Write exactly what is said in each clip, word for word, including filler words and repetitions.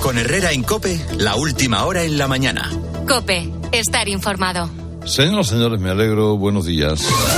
Con Herrera en COPE, la última hora en la mañana. COPE, estar informado. Señoras y señores, me alegro. Buenos días.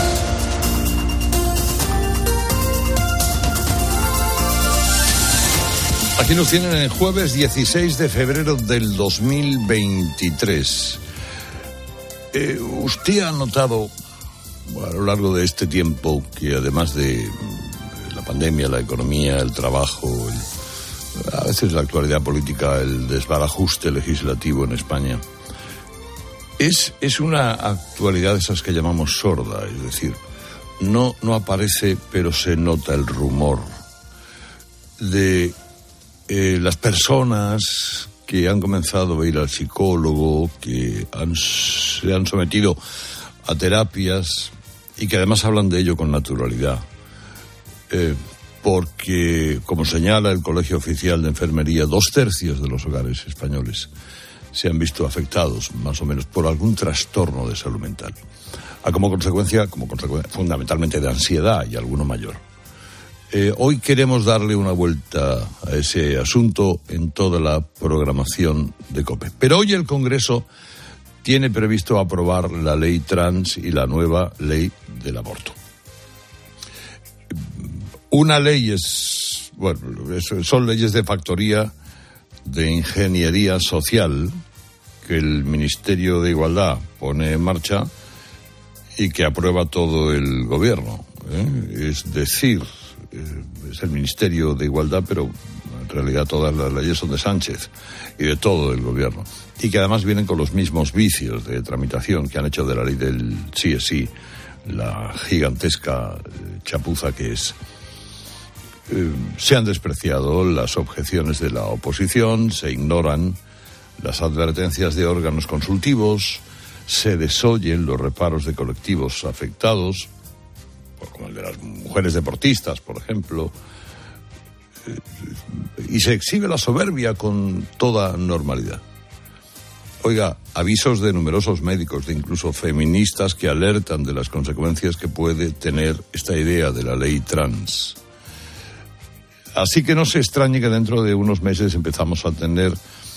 Aquí nos tienen el jueves dieciséis de febrero del dos mil veintitrés. Eh, usted ha notado a lo largo de este tiempo que además de la pandemia, la economía, el trabajo, el, a veces la actualidad política, el desbarajuste legislativo en España, es, es una actualidad de esas que llamamos sorda, es decir, no, no aparece pero se nota el rumor de eh, las personas que han comenzado a ir al psicólogo, que han, se han sometido a terapias y que además hablan de ello con naturalidad. Eh, porque, como señala el Colegio Oficial de Enfermería, dos tercios de los hogares españoles se han visto afectados, más o menos, por algún trastorno de salud mental. A como consecuencia, como consecuencia fundamentalmente de ansiedad y alguno mayor. Eh, hoy queremos darle una vuelta a ese asunto en toda la programación de COPE. Pero hoy el Congreso tiene previsto aprobar la ley trans y la nueva ley del aborto. Una ley es, bueno, son leyes de factoría de ingeniería social que el Ministerio de Igualdad pone en marcha y que aprueba todo el gobierno, ¿eh? Es decir, es el Ministerio de Igualdad, pero en realidad todas las leyes son de Sánchez y de todo el gobierno. Y que además vienen con los mismos vicios de tramitación que han hecho de la ley del sí es sí, la gigantesca chapuza que es. Eh, se han despreciado las objeciones de la oposición, se ignoran las advertencias de órganos consultivos, se desoyen los reparos de colectivos afectados, como el de las mujeres deportistas, por ejemplo, eh, y se exhibe la soberbia con toda normalidad. Oiga, avisos de numerosos médicos, de incluso feministas, que alertan de las consecuencias que puede tener esta idea de la ley trans. Así que no se extrañe que dentro de unos meses empezamos a tener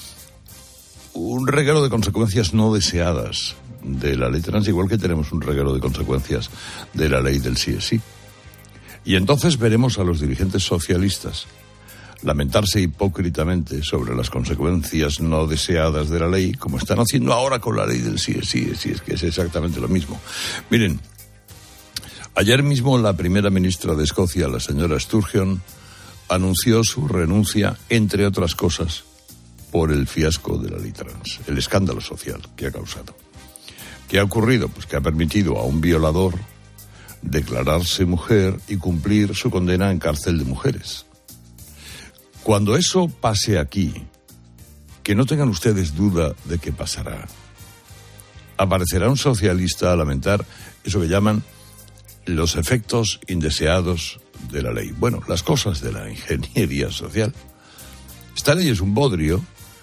un reguero de consecuencias no deseadas de la ley trans, igual que tenemos un reguero de consecuencias de la ley del sí es sí. Y entonces veremos a los dirigentes socialistas lamentarse hipócritamente sobre las consecuencias no deseadas de la ley, como están haciendo ahora con la ley del sí es sí, si es que es exactamente lo mismo. Miren, ayer mismo la primera ministra de Escocia, la señora Sturgeon, anunció su renuncia, entre otras cosas, por el fiasco de la ley trans, el escándalo social que ha causado. ¿Qué ha ocurrido? Pues que ha permitido a un violador declararse mujer y cumplir su condena en cárcel de mujeres. Cuando eso pase aquí, que no tengan ustedes duda de que pasará, aparecerá un socialista a lamentar eso que llaman los efectos indeseados de la ley. Bueno, las cosas de la ingeniería social. Esta ley es un bodrio,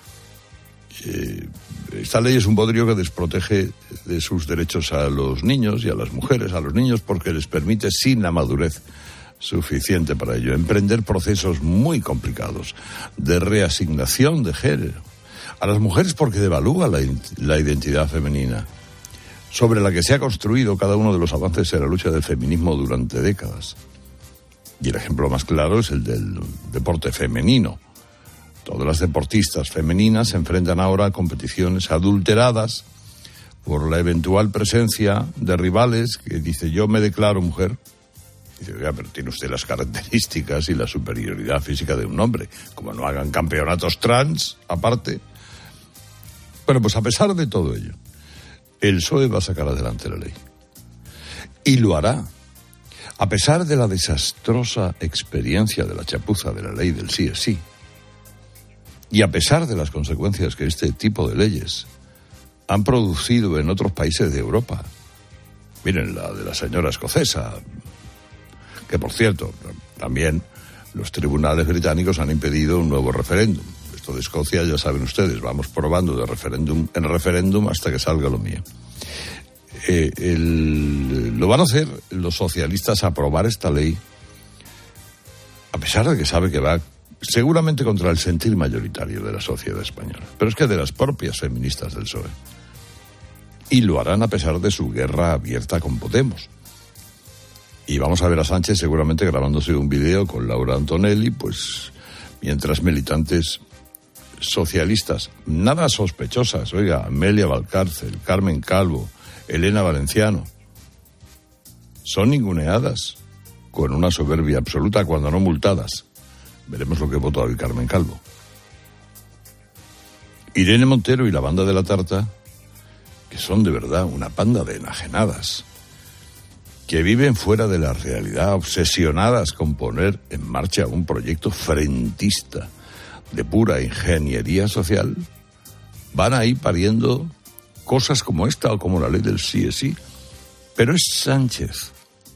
eh, esta ley es un bodrio que desprotege de sus derechos a los niños y a las mujeres, a los niños, porque les permite, sin la madurez suficiente para ello, emprender procesos muy complicados de reasignación de género. A las mujeres porque devalúa la, la identidad femenina, sobre la que se ha construido cada uno de los avances en la lucha del feminismo durante décadas. Y el ejemplo más claro es el del deporte femenino. Todas las deportistas femeninas se enfrentan ahora a competiciones adulteradas por la eventual presencia de rivales que dice: yo me declaro mujer. Dice: oiga, pero tiene usted las características y la superioridad física de un hombre. Como no hagan campeonatos trans, aparte. Bueno, pues a pesar de todo ello, el P S O E va a sacar adelante la ley. Y lo hará. A pesar de la desastrosa experiencia de la chapuza de la ley del sí es sí, y a pesar de las consecuencias que este tipo de leyes han producido en otros países de Europa, miren la de la señora escocesa, que por cierto, también los tribunales británicos han impedido un nuevo referéndum. Esto de Escocia, ya saben ustedes, vamos probando de referéndum en referéndum hasta que salga lo mío. Eh, el, lo van a hacer los socialistas a aprobar esta ley, a pesar de que sabe que va, seguramente contra el sentir mayoritario de la sociedad española, pero es que de las propias feministas del P S O E. Y lo harán a pesar de su guerra abierta con Podemos. Y vamos a ver a Sánchez seguramente grabándose un vídeo con Laura Antonelli, pues mientras militantes socialistas, nada sospechosas, oiga, Amelia Valcárcel, Carmen Calvo, Elena Valenciano, son ninguneadas con una soberbia absoluta, cuando no multadas. Veremos lo que votó hoy Carmen Calvo. Irene Montero y la banda de la tarta, que son de verdad una panda de enajenadas, que viven fuera de la realidad, obsesionadas con poner en marcha un proyecto frentista de pura ingeniería social, van a ir pariendo cosas como esta o como la ley del sí es sí. Pero es Sánchez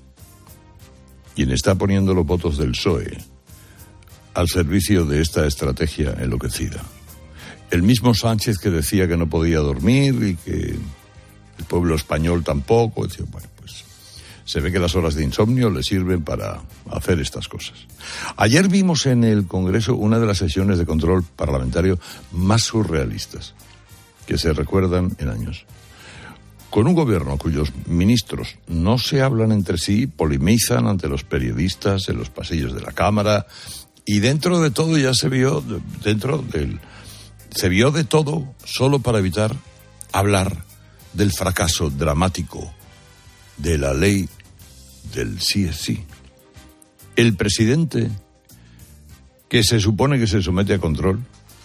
quien está poniendo los votos del P S O E al servicio de esta estrategia enloquecida. El mismo Sánchez que decía que no podía dormir y que el pueblo español tampoco. Decía, bueno, pues se ve que las horas de insomnio le sirven para hacer estas cosas. Ayer vimos en el Congreso una de las sesiones de control parlamentario más surrealistas que se recuerdan en años. Con un gobierno cuyos ministros no se hablan entre sí, polemizan ante los periodistas en los pasillos de la Cámara, y dentro de todo ya se vio, dentro del, se vio de todo solo para evitar hablar del fracaso dramático de la ley del sí es sí. El presidente, que se supone que se somete a control,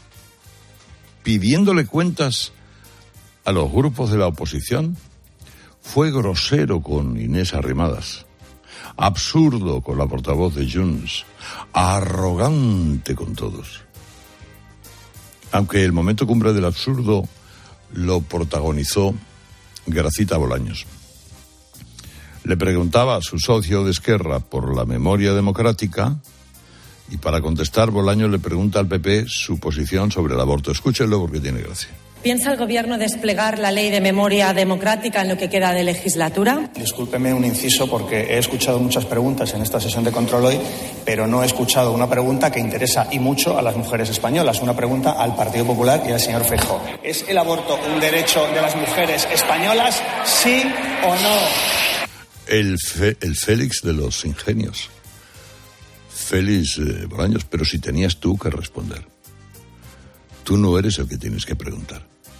pidiéndole cuentas a los grupos de la oposición, fue grosero con Inés Arrimadas, absurdo con la portavoz de Junts, arrogante con todos. Aunque el momento cumbre del absurdo lo protagonizó Gracita Bolaños. Le preguntaba a su socio de Esquerra por la memoria democrática, y para contestar Bolaños le pregunta al P P su posición sobre el aborto. Escúchenlo porque tiene gracia. ¿Piensa el Gobierno desplegar la ley de memoria democrática en lo que queda de legislatura? Discúlpeme un inciso porque he escuchado muchas preguntas en esta sesión de control hoy, pero no he escuchado una pregunta que interesa y mucho a las mujeres españolas, una pregunta al Partido Popular y al señor Feijóo. ¿Es el aborto un derecho de las mujeres españolas, sí o no? El, fe, el Félix de los ingenios. Félix eh, Bolaños, pero si tenías tú que responder. Tú no eres el que tienes que preguntar.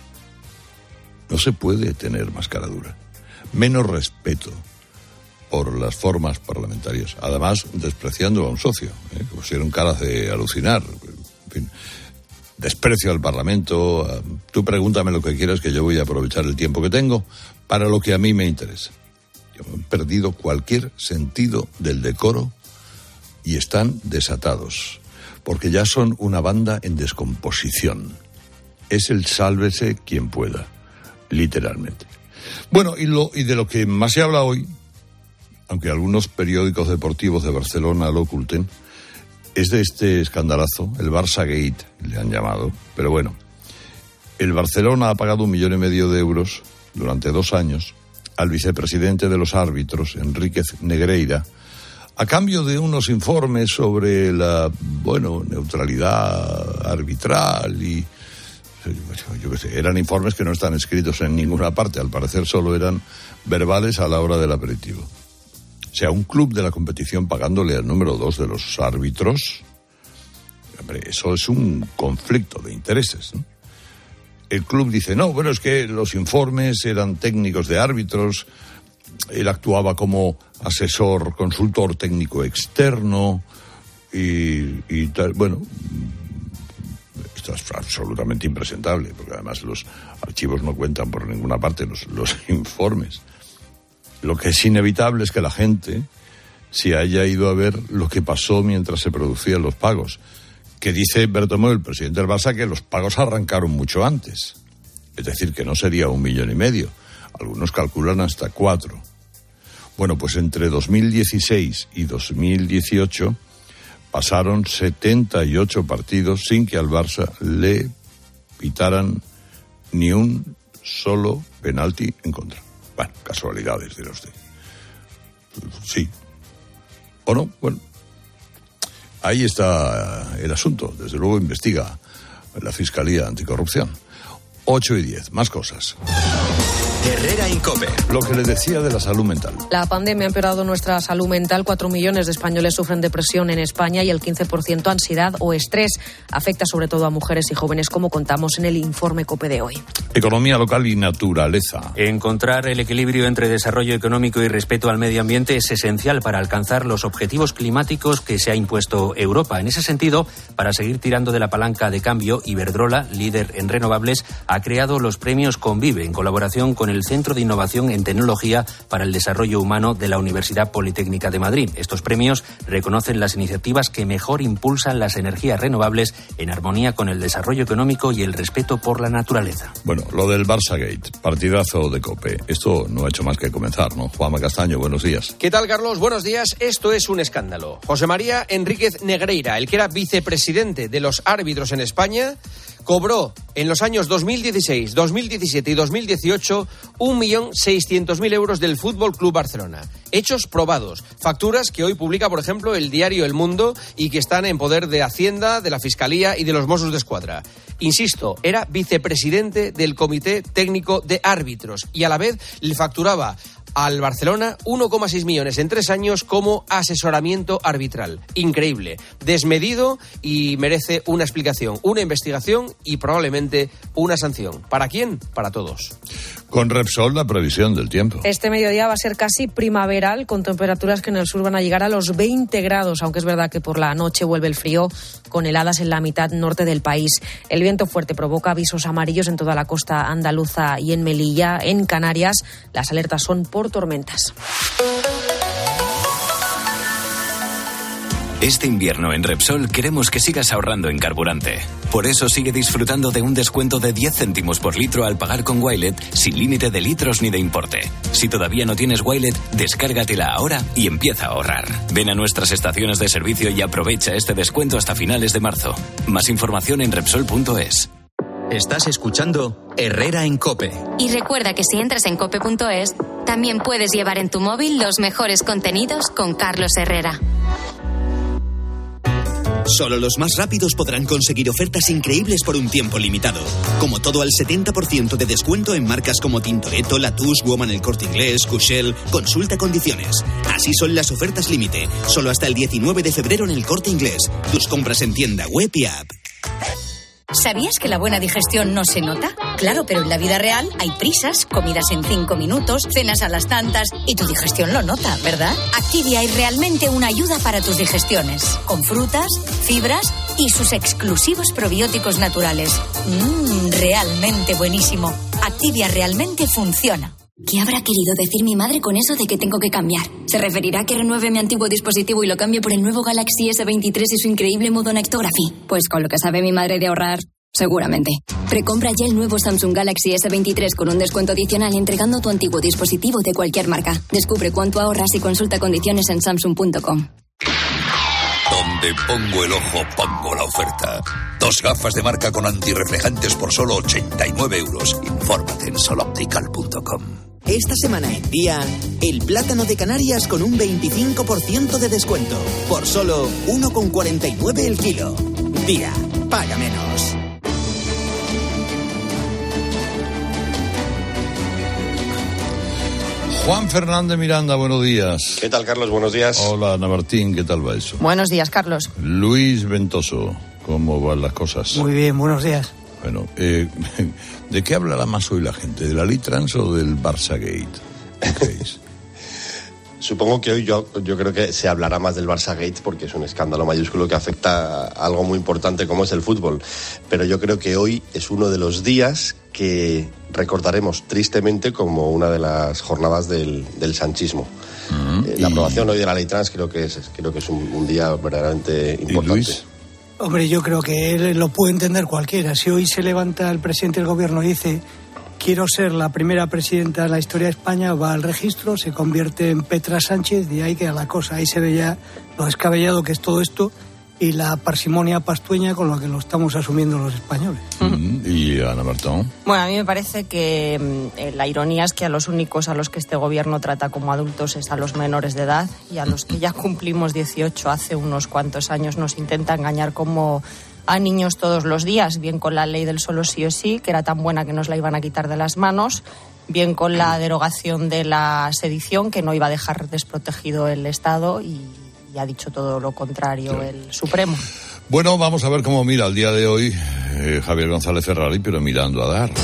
No se puede tener más cara dura, menos respeto por las formas parlamentarias, además despreciando a un socio, ¿eh? que pusieron caras de alucinar, en fin, desprecio al Parlamento. Tú pregúntame lo que quieras, que yo voy a aprovechar el tiempo que tengo para lo que a mí me interesa. Yo he perdido cualquier sentido del decoro y están desatados, porque ya son una banda en descomposición. Es el sálvese quien pueda, literalmente. Bueno, y, lo, y de lo que más se habla hoy, aunque algunos periódicos deportivos de Barcelona lo oculten, es de este escandalazo, el Barça Gate, le han llamado. Pero bueno, el Barcelona ha pagado un millón y medio de euros durante dos años al vicepresidente de los árbitros, Enríquez Negreira, a cambio de unos informes sobre la, bueno, neutralidad arbitral y, yo qué sé, eran informes que no están escritos en ninguna parte, al parecer solo eran verbales a la hora del aperitivo. O sea, un club de la competición pagándole al número dos de los árbitros, hombre, eso es un conflicto de intereses, ¿no? El club dice, no, bueno, es que los informes eran técnicos de árbitros, él actuaba como asesor, consultor técnico externo y, y tal. Bueno, esto es absolutamente impresentable, porque además los archivos no cuentan por ninguna parte los, los informes. Lo que es inevitable es que la gente se haya ido a ver lo que pasó mientras se producían los pagos. Que dice Bertomeu, el presidente del Barça, que los pagos arrancaron mucho antes. Es decir, que no sería un millón y medio. Algunos calculan hasta cuatro. Bueno, pues entre dos mil dieciséis y dos mil dieciocho pasaron setenta y ocho partidos sin que al Barça le pitaran ni un solo penalti en contra. Bueno, casualidades, dirá usted. Sí. ¿O no? Bueno. ahí está el asunto. Desde luego investiga la Fiscalía Anticorrupción. ocho y diez, más cosas. Herrera Incope. Lo que le decía de la salud mental. La pandemia ha empeorado nuestra salud mental. Cuatro millones de españoles sufren depresión en España y el quince por ciento ansiedad o estrés. Afecta sobre todo a mujeres y jóvenes, como contamos en el informe COPE de hoy. Economía local y naturaleza. Encontrar el equilibrio entre desarrollo económico y respeto al medio ambiente es esencial para alcanzar los objetivos climáticos que se ha impuesto Europa. En ese sentido, para seguir tirando de la palanca de cambio, Iberdrola, líder en renovables, ha creado los premios Convive en colaboración con el el Centro de Innovación en Tecnología para el Desarrollo Humano de la Universidad Politécnica de Madrid. Estos premios reconocen las iniciativas que mejor impulsan las energías renovables en armonía con el desarrollo económico y el respeto por la naturaleza. Bueno, lo del Barça Gate, partidazo de COPE. Esto no ha hecho más que comenzar, ¿no? Juanma Castaño, buenos días. ¿Qué tal, Carlos? Buenos días. Esto es un escándalo. José María Enríquez Negreira, el que era vicepresidente de los árbitros en España, cobró en los años dos mil dieciséis, dos mil diecisiete y dos mil dieciocho un millón seiscientos mil euros del Fútbol Club Barcelona. Hechos probados. Facturas que hoy publica, por ejemplo, el diario El Mundo y que están en poder de Hacienda, de la Fiscalía y de los Mossos d'Esquadra. Insisto, era vicepresidente del Comité Técnico de Árbitros y a la vez le facturaba al Barcelona uno coma seis millones en tres años como asesoramiento arbitral. Increíble, desmedido y merece una explicación, una investigación y probablemente una sanción. ¿Para quién? Para todos. Con Repsol, la previsión del tiempo. Este mediodía va a ser casi primaveral, con temperaturas que en el sur van a llegar a los veinte grados, aunque es verdad que por la noche vuelve el frío, con heladas en la mitad norte del país. El viento fuerte provoca avisos amarillos en toda la costa andaluza y en Melilla. En Canarias, las alertas son por tormentas. Este invierno en Repsol queremos que sigas ahorrando en carburante. Por eso sigue disfrutando de un descuento de diez céntimos por litro al pagar con Wilet, sin límite de litros ni de importe. Si todavía no tienes Wilet, descárgatela ahora y empieza a ahorrar. Ven a nuestras estaciones de servicio y aprovecha este descuento hasta finales de marzo. Más información en Repsol punto es. Estás escuchando Herrera en COPE. Y recuerda que si entras en cope punto es, también puedes llevar en tu móvil los mejores contenidos con Carlos Herrera. Solo los más rápidos podrán conseguir ofertas increíbles por un tiempo limitado. Como todo al setenta por ciento de descuento en marcas como Tintoretto, Latouche, Woman El Corte Inglés, Cushell. Consulta condiciones. Así son las ofertas límite. Solo hasta el diecinueve de febrero en El Corte Inglés. Tus compras en tienda, web y app. ¿Sabías que la buena digestión no se nota? Claro, pero en la vida real hay prisas, comidas en cinco minutos, cenas a las tantas y tu digestión lo nota, ¿verdad? Activia es realmente una ayuda para tus digestiones, con frutas, fibras y sus exclusivos probióticos naturales. Mmm, realmente buenísimo. Activia realmente funciona. ¿Qué habrá querido decir mi madre con eso de que tengo que cambiar? ¿Se referirá a que renueve mi antiguo dispositivo y lo cambie por el nuevo Galaxy ese veintitrés y su increíble modo Nextography? Pues con lo que sabe mi madre de ahorrar, seguramente. Precompra ya el nuevo Samsung Galaxy ese veintitrés con un descuento adicional entregando tu antiguo dispositivo de cualquier marca. Descubre cuánto ahorras y consulta condiciones en samsung punto com. Donde pongo el ojo, pongo la oferta. Dos gafas de marca con antirreflejantes por solo ochenta y nueve euros. Infórmate en sol optical punto com. Esta semana en Día, el plátano de Canarias con un veinticinco por ciento de descuento. Por solo uno con cuarenta y nueve el kilo. Día, paga menos. Juan Fernández Miranda, buenos días. ¿Qué tal, Carlos? Buenos días. Hola, Ana Martín, ¿qué tal va eso? Buenos días, Carlos. Luis Ventoso, ¿cómo van las cosas? Muy bien, buenos días. Bueno, eh, ¿de qué hablará más hoy la gente? ¿De la ley trans o del Barça Gate? ¿Qué es? Supongo que hoy yo, yo creo que se hablará más del Barça Gate porque es un escándalo mayúsculo que afecta a algo muy importante como es el fútbol. Pero yo creo que hoy es uno de los días que recordaremos tristemente como una de las jornadas del, del sanchismo. Uh-huh. eh, la aprobación y... hoy de la ley trans creo que es, creo que es un, un día verdaderamente importante. ¿Y Luis? Hombre, yo creo que él lo puede entender cualquiera. Si hoy se levanta el presidente del gobierno y dice quiero ser la primera presidenta de la historia de España, va al registro, se convierte en Petra Sánchez y ahí queda la cosa. Ahí se ve ya lo descabellado que es todo esto y la parsimonia pastueña con la que lo estamos asumiendo los españoles. Mm, y Ana Martón. Bueno, a mí me parece que eh, la ironía es que a los únicos a los que este gobierno trata como adultos es a los menores de edad, y a los que ya cumplimos dieciocho hace unos cuantos años nos intenta engañar como a niños todos los días, bien con la ley del solo sí o sí, que era tan buena que nos la iban a quitar de las manos, bien con la derogación de la sedición, que no iba a dejar desprotegido el Estado, y y ha dicho todo lo contrario sí. el Supremo. Bueno, vamos a ver cómo mira el día de hoy eh, Javier González Ferrari, pero mirando a dar.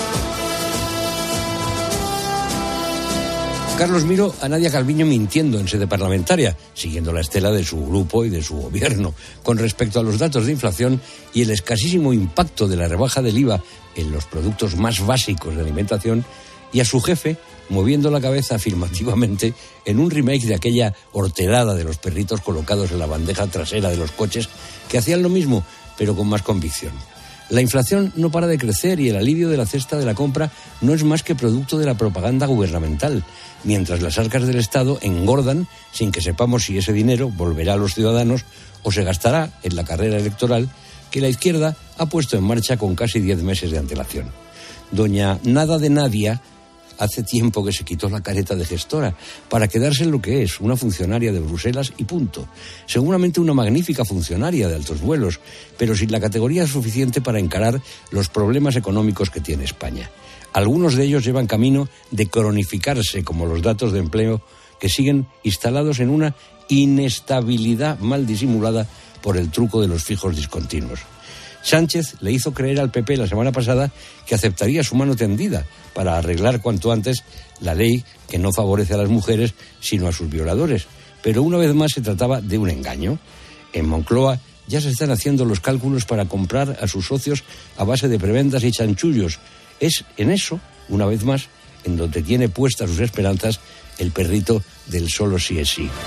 Carlos, miro a Nadia Calviño mintiendo en sede parlamentaria, siguiendo la estela de su grupo y de su gobierno, con respecto a los datos de inflación y el escasísimo impacto de la rebaja del I V A en los productos más básicos de alimentación, y a su jefe moviendo la cabeza afirmativamente en un remake de aquella horterada de los perritos colocados en la bandeja trasera de los coches, que hacían lo mismo, pero con más convicción. La inflación no para de crecer y el alivio de la cesta de la compra no es más que producto de la propaganda gubernamental, mientras las arcas del Estado engordan sin que sepamos si ese dinero volverá a los ciudadanos o se gastará en la carrera electoral que la izquierda ha puesto en marcha con casi diez meses de antelación. Doña Nada de Nadia hace tiempo que se quitó la careta de gestora para quedarse en lo que es, una funcionaria de Bruselas y punto. Seguramente una magnífica funcionaria de altos vuelos, pero sin la categoría suficiente para encarar los problemas económicos que tiene España. Algunos de ellos llevan camino de cronificarse, como los datos de empleo, que siguen instalados en una inestabilidad mal disimulada por el truco de los fijos discontinuos. Sánchez le hizo creer al P P la semana pasada que aceptaría su mano tendida para arreglar cuanto antes la ley que no favorece a las mujeres sino a sus violadores. Pero una vez más se trataba de un engaño. En Moncloa ya se están haciendo los cálculos para comprar a sus socios a base de prebendas y chanchullos. Es en eso, una vez más, en donde tiene puestas sus esperanzas el perrito del solo sí es sí.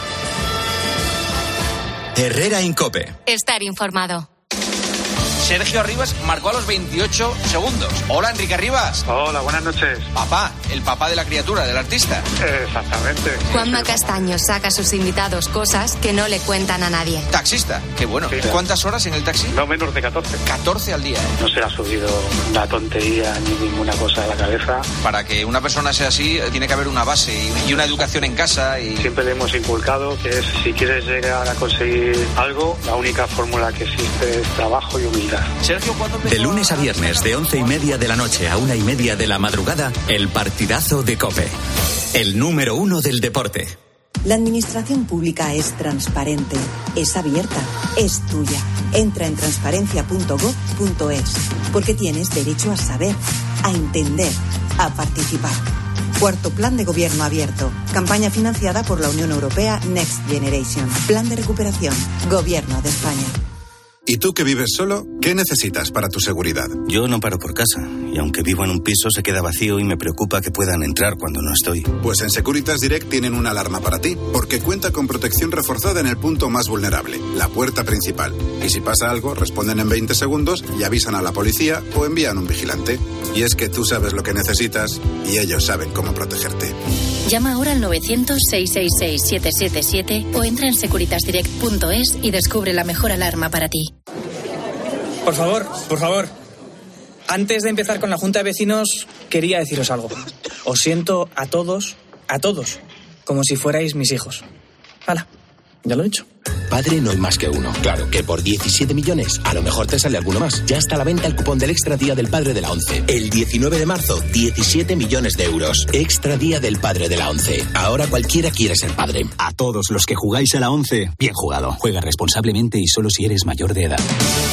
Herrera Incope. Estar informado. Sergio Arribas marcó a los veintiocho segundos. Hola, Enrique Arribas. Hola, buenas noches. Papá, el papá de la criatura, del artista. Exactamente. Juanma Castaño saca a sus invitados cosas que no le cuentan a nadie. Taxista, qué bueno. Sí. ¿Cuántas horas en el taxi? No menos de catorce. catorce al día. ¿eh? No se le ha subido una tontería ni ninguna cosa a la cabeza. Para que una persona sea así, tiene que haber una base y una educación en casa. Y... Siempre le hemos inculcado que es, si quieres llegar a conseguir algo, la única fórmula que existe es trabajo y humildad. Sergio, de lunes a viernes, de once y media de la noche a una y media de la madrugada, el partidazo de COPE. El número uno del deporte. La administración pública es transparente, es abierta, es tuya. Entra en transparencia punto gob punto es, porque tienes derecho a saber, a entender, a participar. Cuarto Plan de Gobierno Abierto. Campaña financiada por la Unión Europea Next Generation. Plan de recuperación. Gobierno de España. ¿Y tú que vives solo? ¿Qué necesitas para tu seguridad? Yo no paro por casa, y aunque vivo en un piso se queda vacío y me preocupa que puedan entrar cuando no estoy. Pues en Securitas Direct tienen una alarma para ti, porque cuenta con protección reforzada en el punto más vulnerable, la puerta principal. Y si pasa algo, responden en veinte segundos y avisan a la policía o envían un vigilante. Y es que tú sabes lo que necesitas y ellos saben cómo protegerte. Llama ahora al novecientos, seiscientos sesenta y seis, siete siete siete o entra en securitas direct punto es y descubre la mejor alarma para ti. Por favor, por favor. Antes de empezar con la Junta de Vecinos, quería deciros algo. Os siento a todos, a todos, como si fuerais mis hijos. ¡Hala! Ya lo he dicho. Padre no hay más que uno. Claro que por diecisiete millones a lo mejor te sale alguno más. Ya está a la venta el cupón del Extra Día del Padre de la ONCE. El diecinueve de marzo, diecisiete millones de euros. Extra Día del Padre de la ONCE. Ahora cualquiera quiere ser padre. A todos los que jugáis a la ONCE, bien jugado. Juega responsablemente y solo si eres mayor de edad.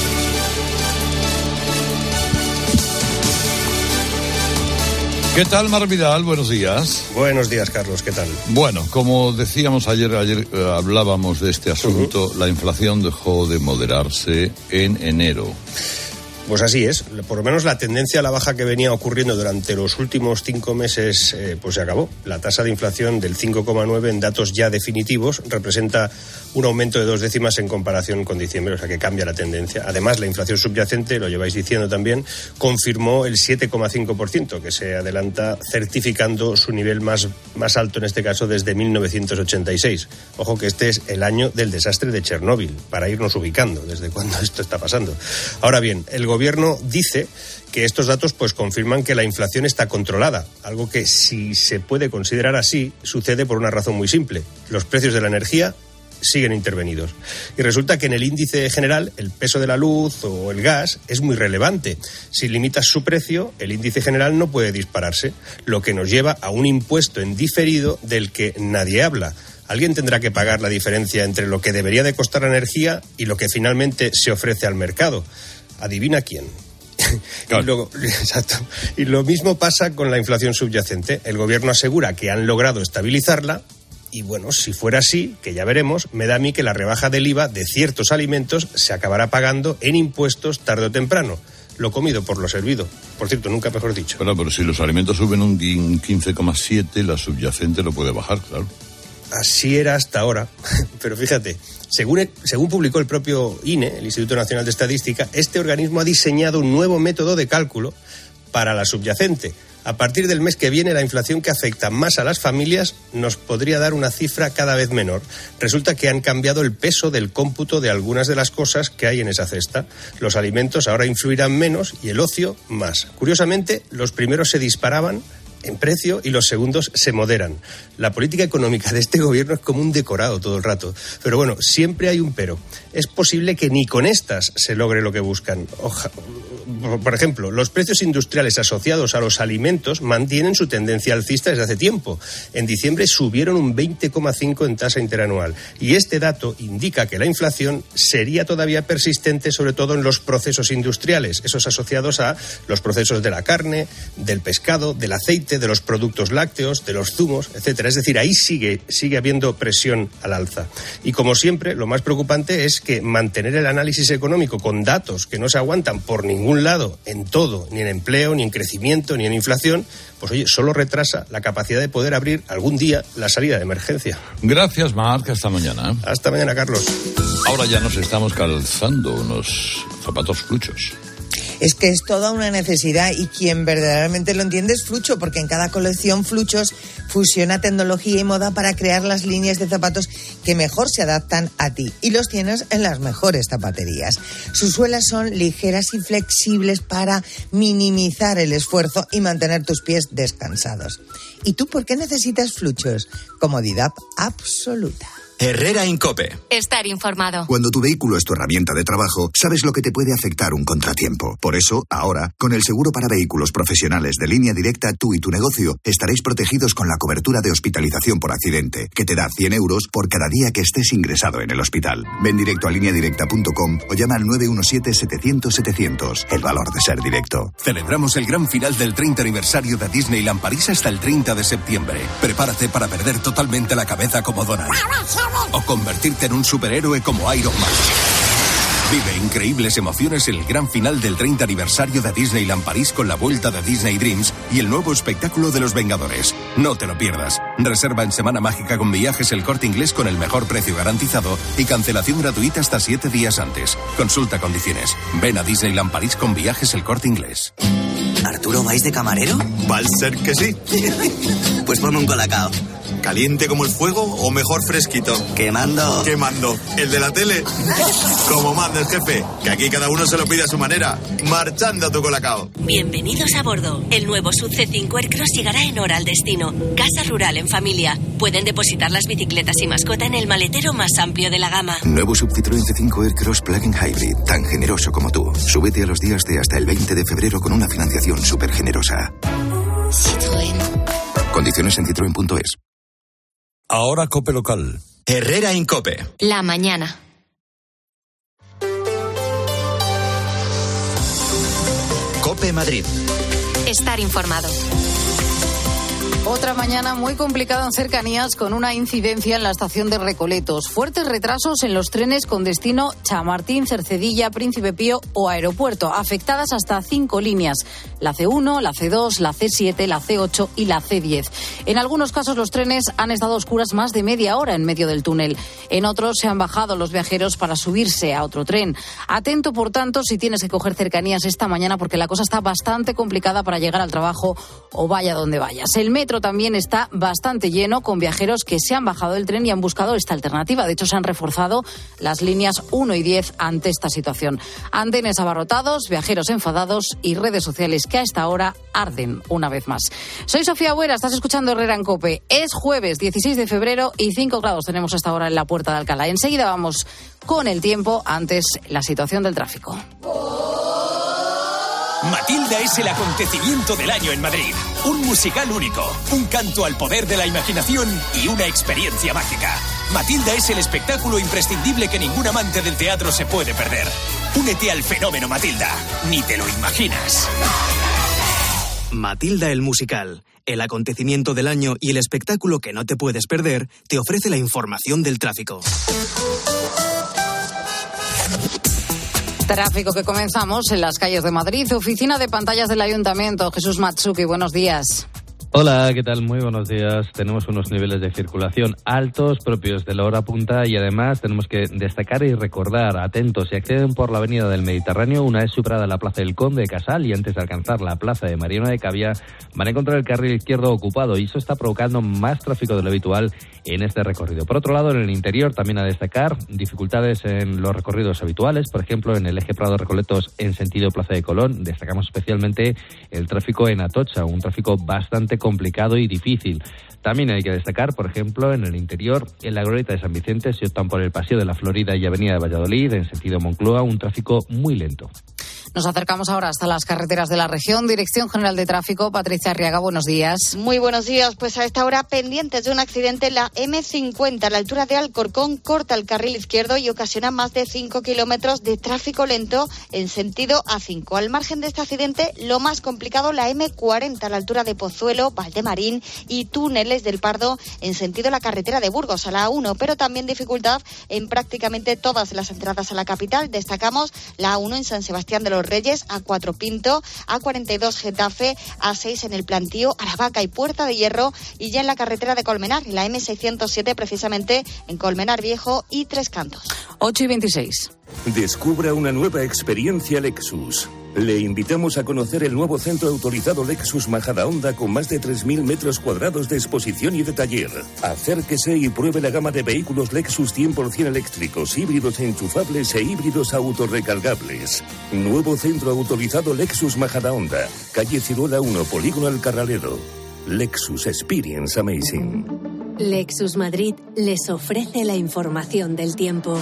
¿Qué tal, Mar Vidal? Buenos días. Buenos días, Carlos. ¿Qué tal? Bueno, como decíamos ayer, ayer eh, hablábamos de este asunto, uh-huh. La inflación dejó de moderarse en enero. Pues así es, por lo menos la tendencia a la baja que venía ocurriendo durante los últimos cinco meses eh, pues se acabó. La tasa de inflación del cinco coma nueve en datos ya definitivos representa un aumento de dos décimas en comparación con diciembre, o sea que cambia la tendencia. Además, la inflación subyacente, lo lleváis diciendo también, confirmó el siete coma cinco por ciento, que se adelanta certificando su nivel más, más alto en este caso desde mil novecientos ochenta y seis. Ojo que este es el año del desastre de Chernóbil, para irnos ubicando desde cuándo esto está pasando. Ahora bien, el El gobierno dice que estos datos pues confirman que la inflación está controlada, algo que, si se puede considerar así, sucede por una razón muy simple. Los precios de la energía siguen intervenidos. Y resulta que en el índice general el peso de la luz o el gas es muy relevante. Si limitas su precio, el índice general no puede dispararse, lo que nos lleva a un impuesto en diferido del que nadie habla. Alguien tendrá que pagar la diferencia entre lo que debería de costar la energía y lo que finalmente se ofrece al mercado. Adivina quién. Claro. Y, luego, exacto. Y lo mismo pasa con la inflación subyacente. El gobierno asegura que han logrado estabilizarla y, bueno, si fuera así, que ya veremos, me da a mí que la rebaja del I V A de ciertos alimentos se acabará pagando en impuestos tarde o temprano. Lo comido por lo servido. Por cierto, nunca mejor dicho. Bueno, pero si los alimentos suben un quince coma siete, la subyacente lo puede bajar, claro. Así era hasta ahora, pero fíjate, según, según publicó el propio I N E, el Instituto Nacional de Estadística, este organismo ha diseñado un nuevo método de cálculo para la subyacente. A partir del mes que viene, la inflación que afecta más a las familias nos podría dar una cifra cada vez menor. Resulta que han cambiado el peso del cómputo de algunas de las cosas que hay en esa cesta. Los alimentos ahora influirán menos y el ocio más. Curiosamente, los primeros se disparaban en precio y los segundos se moderan. La política económica de este gobierno es como un decorado todo el rato. Pero bueno, siempre hay un pero. Es posible que ni con estas se logre lo que buscan. Oja... Por ejemplo, los precios industriales asociados a los alimentos mantienen su tendencia alcista desde hace tiempo. En diciembre subieron un veinte coma cinco en tasa interanual. Y este dato indica que la inflación sería todavía persistente, sobre todo en los procesos industriales, esos asociados a los procesos de la carne, del pescado, del aceite, de los productos lácteos, de los zumos, etcétera. Es decir, ahí sigue, sigue habiendo presión al alza. Y como siempre, lo más preocupante es que mantener el análisis económico con datos que no se aguantan por ningún lado, en todo, ni en empleo, ni en crecimiento, ni en inflación, pues oye, solo retrasa la capacidad de poder abrir algún día la salida de emergencia. Gracias, Marc, hasta mañana. Hasta mañana, Carlos. Ahora ya nos estamos calzando unos zapatos fluchos. Es que es toda una necesidad y quien verdaderamente lo entiende es Flucho, porque en cada colección Fluchos fusiona tecnología y moda para crear las líneas de zapatos que mejor se adaptan a ti, y los tienes en las mejores zapaterías. Sus suelas son ligeras y flexibles para minimizar el esfuerzo y mantener tus pies descansados. ¿Y tú por qué necesitas Fluchos? Comodidad absoluta. Herrera Incope. Estar informado. Cuando tu vehículo es tu herramienta de trabajo, sabes lo que te puede afectar un contratiempo. Por eso, ahora, con el seguro para vehículos profesionales de Línea Directa, tú y tu negocio estaréis protegidos con la cobertura de hospitalización por accidente, que te da cien euros por cada día que estés ingresado en el hospital. Ven directo a línea directa punto com o llama al nueve uno siete, setecientos, setecientos. El valor de ser directo. Celebramos el gran final del treinta aniversario de Disneyland París hasta el treinta de septiembre. Prepárate para perder totalmente la cabeza como Donald. O convertirte en un superhéroe como Iron Man. Vive increíbles emociones en el gran final del treinta aniversario de Disneyland París con la vuelta de Disney Dreams y el nuevo espectáculo de los Vengadores. No te lo pierdas. Reserva en Semana Mágica con Viajes El Corte Inglés con el mejor precio garantizado y cancelación gratuita hasta siete días antes. Consulta condiciones. Ven a Disneyland París con Viajes El Corte Inglés. ¿Arturo, vais de camarero? Va a ser que sí. Pues ponme un colacao. ¿Caliente como el fuego o mejor fresquito? Quemando. Quemando. ¿El de la tele? Como manda el jefe, que aquí cada uno se lo pide a su manera. Marchando a tu colacao. Bienvenidos a bordo. El nuevo Sub C cinco Aircross llegará en hora al destino. Casa rural en familia. Pueden depositar las bicicletas y mascota en el maletero más amplio de la gama. Nuevo Sub Citroën C cinco Aircross Plug-in Hybrid, tan generoso como tú. Súbete a los días de hasta el veinte de febrero con una financiación súper generosa. Citroën. Condiciones en citroen punto es. Ahora Cope Local. Herrera Incope. La mañana. Cope Madrid. Estar informado. Otra mañana muy complicada en cercanías con una incidencia en la estación de Recoletos. Fuertes retrasos en los trenes con destino Chamartín, Cercedilla, Príncipe Pío o Aeropuerto. Afectadas hasta cinco líneas. La ce uno, la ce dos, la ce siete, la ce ocho y la ce diez. En algunos casos los trenes han estado a oscuras más de media hora en medio del túnel. En otros se han bajado los viajeros para subirse a otro tren. Atento, por tanto, si tienes que coger cercanías esta mañana porque la cosa está bastante complicada para llegar al trabajo o vaya donde vayas. El metro también está bastante lleno con viajeros que se han bajado del tren y han buscado esta alternativa. De hecho, se han reforzado las líneas uno y diez ante esta situación. Andenes abarrotados, viajeros enfadados y redes sociales que a esta hora arden una vez más. Soy Sofía Buera, estás escuchando Herrera en COPE. Es jueves dieciséis de febrero y cinco grados tenemos hasta ahora en la Puerta de Alcalá. Enseguida vamos con el tiempo, antes la situación del tráfico. Matilda es el acontecimiento del año en Madrid. Un musical único, un canto al poder de la imaginación y una experiencia mágica. Matilda es el espectáculo imprescindible que ningún amante del teatro se puede perder. Únete al fenómeno Matilda. Ni te lo imaginas. Matilda el musical, el acontecimiento del año y el espectáculo que no te puedes perder, te ofrece la información del tráfico. Tráfico que comenzamos en las calles de Madrid. Oficina de pantallas del Ayuntamiento. Jesús Matsuki, buenos días. Hola, ¿qué tal? Muy buenos días. Tenemos unos niveles de circulación altos propios de la hora punta y además tenemos que destacar y recordar, atentos, si acceden por la avenida del Mediterráneo, una vez superada la plaza del Conde de Casal y antes de alcanzar la plaza de Mariano de Cavia, van a encontrar el carril izquierdo ocupado y eso está provocando más tráfico de lo habitual en este recorrido. Por otro lado, en el interior también a destacar dificultades en los recorridos habituales, por ejemplo, en el eje Prado-Recoletos en sentido Plaza de Colón. Destacamos especialmente el tráfico en Atocha, un tráfico bastante complicado y difícil. También hay que destacar, por ejemplo, en el interior, en la glorieta de San Vicente, si optan por el Paseo de la Florida y Avenida de Valladolid, en sentido Moncloa, un tráfico muy lento. Nos acercamos ahora hasta las carreteras de la región. Dirección General de Tráfico, Patricia Arriaga, buenos días. Muy buenos días. Pues a esta hora pendientes de un accidente, la eme cincuenta a la altura de Alcorcón corta el carril izquierdo y ocasiona más de cinco kilómetros de tráfico lento en sentido A cinco. Al margen de este accidente, lo más complicado, la eme cuarenta a la altura de Pozuelo, Valdemarín y Túneles del Pardo en sentido la carretera de Burgos a la A uno, pero también dificultad en prácticamente todas las entradas a la capital. Destacamos la A uno en San Sebastián de los Reyes, A cuatro Pinto, A cuarenta y dos Getafe, A seis en el Plantío, Aravaca y Puerta de Hierro y ya en la carretera de Colmenar, la eme seiscientos siete precisamente en Colmenar Viejo y Tres Cantos. ocho y veintiséis. Descubra una nueva experiencia Lexus. Le invitamos a conocer el nuevo centro autorizado Lexus Majadahonda con más de tres mil metros cuadrados de exposición y de taller. Acérquese y pruebe la gama de vehículos Lexus cien por ciento eléctricos, híbridos e enchufables e híbridos autorrecargables. Nuevo centro autorizado Lexus Majadahonda, calle Ciruela uno, Polígono El Carralero. Lexus Experience Amazing. Lexus Madrid les ofrece la información del tiempo.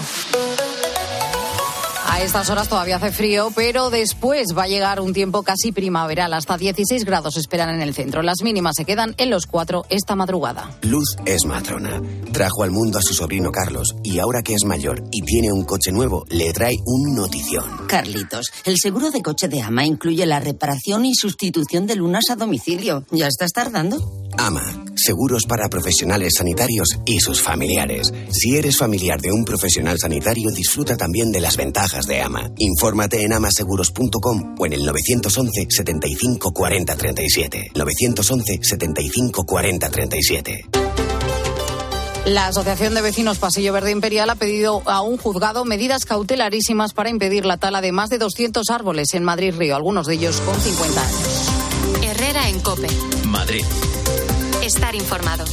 A estas horas todavía hace frío, pero después va a llegar un tiempo casi primaveral. Hasta dieciséis grados esperan en el centro. Las mínimas se quedan en los cuatro esta madrugada. Luz es matrona. Trajo al mundo a su sobrino Carlos y ahora que es mayor y tiene un coche nuevo, le trae un notición. Carlitos, el seguro de coche de Ama incluye la reparación y sustitución de lunas a domicilio. ¿Ya estás tardando? Ama, seguros para profesionales sanitarios y sus familiares. Si eres familiar de un profesional sanitario, disfruta también de las ventajas de Ama. Infórmate en amaseguros punto com o en el nueve once, setenta y cinco, cuarenta, treinta y siete. nueve once, setenta y cinco, cuarenta, treinta y siete. La Asociación de Vecinos Pasillo Verde Imperial ha pedido a un juzgado medidas cautelarísimas para impedir la tala de más de doscientos árboles en Madrid Río, algunos de ellos con cincuenta años. Herrera en COPE. Madrid. Estar informado.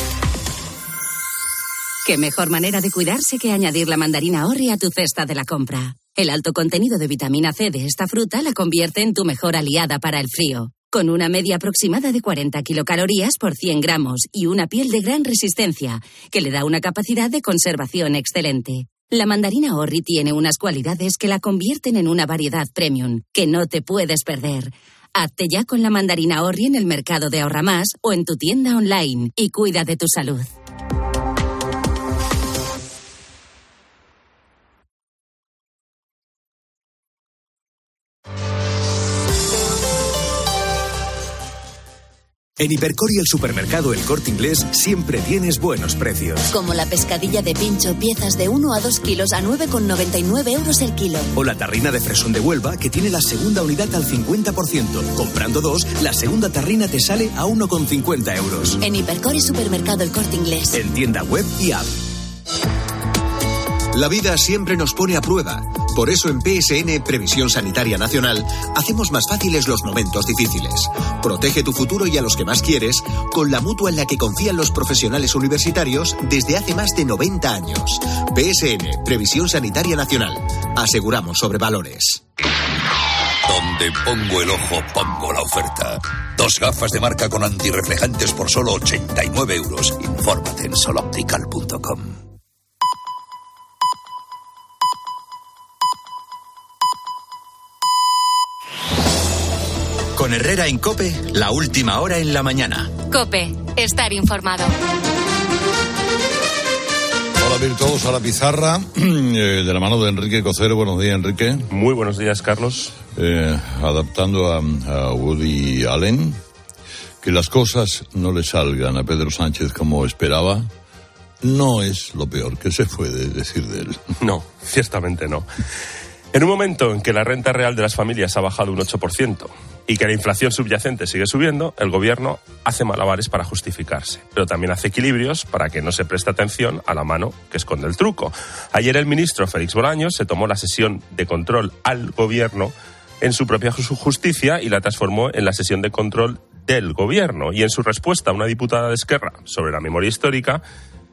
Qué mejor manera de cuidarse que añadir la mandarina Orri a tu cesta de la compra. El alto contenido de vitamina C de esta fruta la convierte en tu mejor aliada para el frío. Con una media aproximada de cuarenta kilocalorías por cien gramos y una piel de gran resistencia, que le da una capacidad de conservación excelente. La mandarina Orri tiene unas cualidades que la convierten en una variedad premium, que no te puedes perder. Hazte ya con la mandarina Orri en el mercado de Ahorramás o en tu tienda online y cuida de tu salud. En Hipercor y el supermercado El Corte Inglés siempre tienes buenos precios. Como la pescadilla de pincho, piezas de uno a dos kilos a nueve con noventa y nueve euros el kilo. O la tarrina de fresón de Huelva, que tiene la segunda unidad al cincuenta por ciento. Comprando dos, la segunda tarrina te sale a uno con cincuenta euros. En Hipercor y supermercado El Corte Inglés. En tienda web y app. La vida siempre nos pone a prueba. Por eso en P S N, Previsión Sanitaria Nacional, hacemos más fáciles los momentos difíciles. Protege tu futuro y a los que más quieres con la mutua en la que confían los profesionales universitarios desde hace más de noventa años. P S N, Previsión Sanitaria Nacional. Aseguramos sobre valores. Donde pongo el ojo, pongo la oferta. Dos gafas de marca con antirreflejantes por solo ochenta y nueve euros. Infórmate en soloptical punto com. Con Herrera en COPE, la última hora en la mañana. COPE, estar informado. Hola, bien todos a la pizarra, eh, de la mano de Enrique Cocero. Buenos días, Enrique. Muy buenos días, Carlos. Eh, adaptando a, a Woody Allen, que las cosas no le salgan a Pedro Sánchez como esperaba, no es lo peor que se puede decir de él. No, ciertamente no. En un momento en que la renta real de las familias ha bajado un ocho por ciento y que la inflación subyacente sigue subiendo, el gobierno hace malabares para justificarse, pero también hace equilibrios para que no se preste atención a la mano que esconde el truco. Ayer el ministro Félix Bolaños se tomó la sesión de control al gobierno en su propia justicia y la transformó en la sesión de control del gobierno. Y en su respuesta a una diputada de Esquerra sobre la memoria histórica,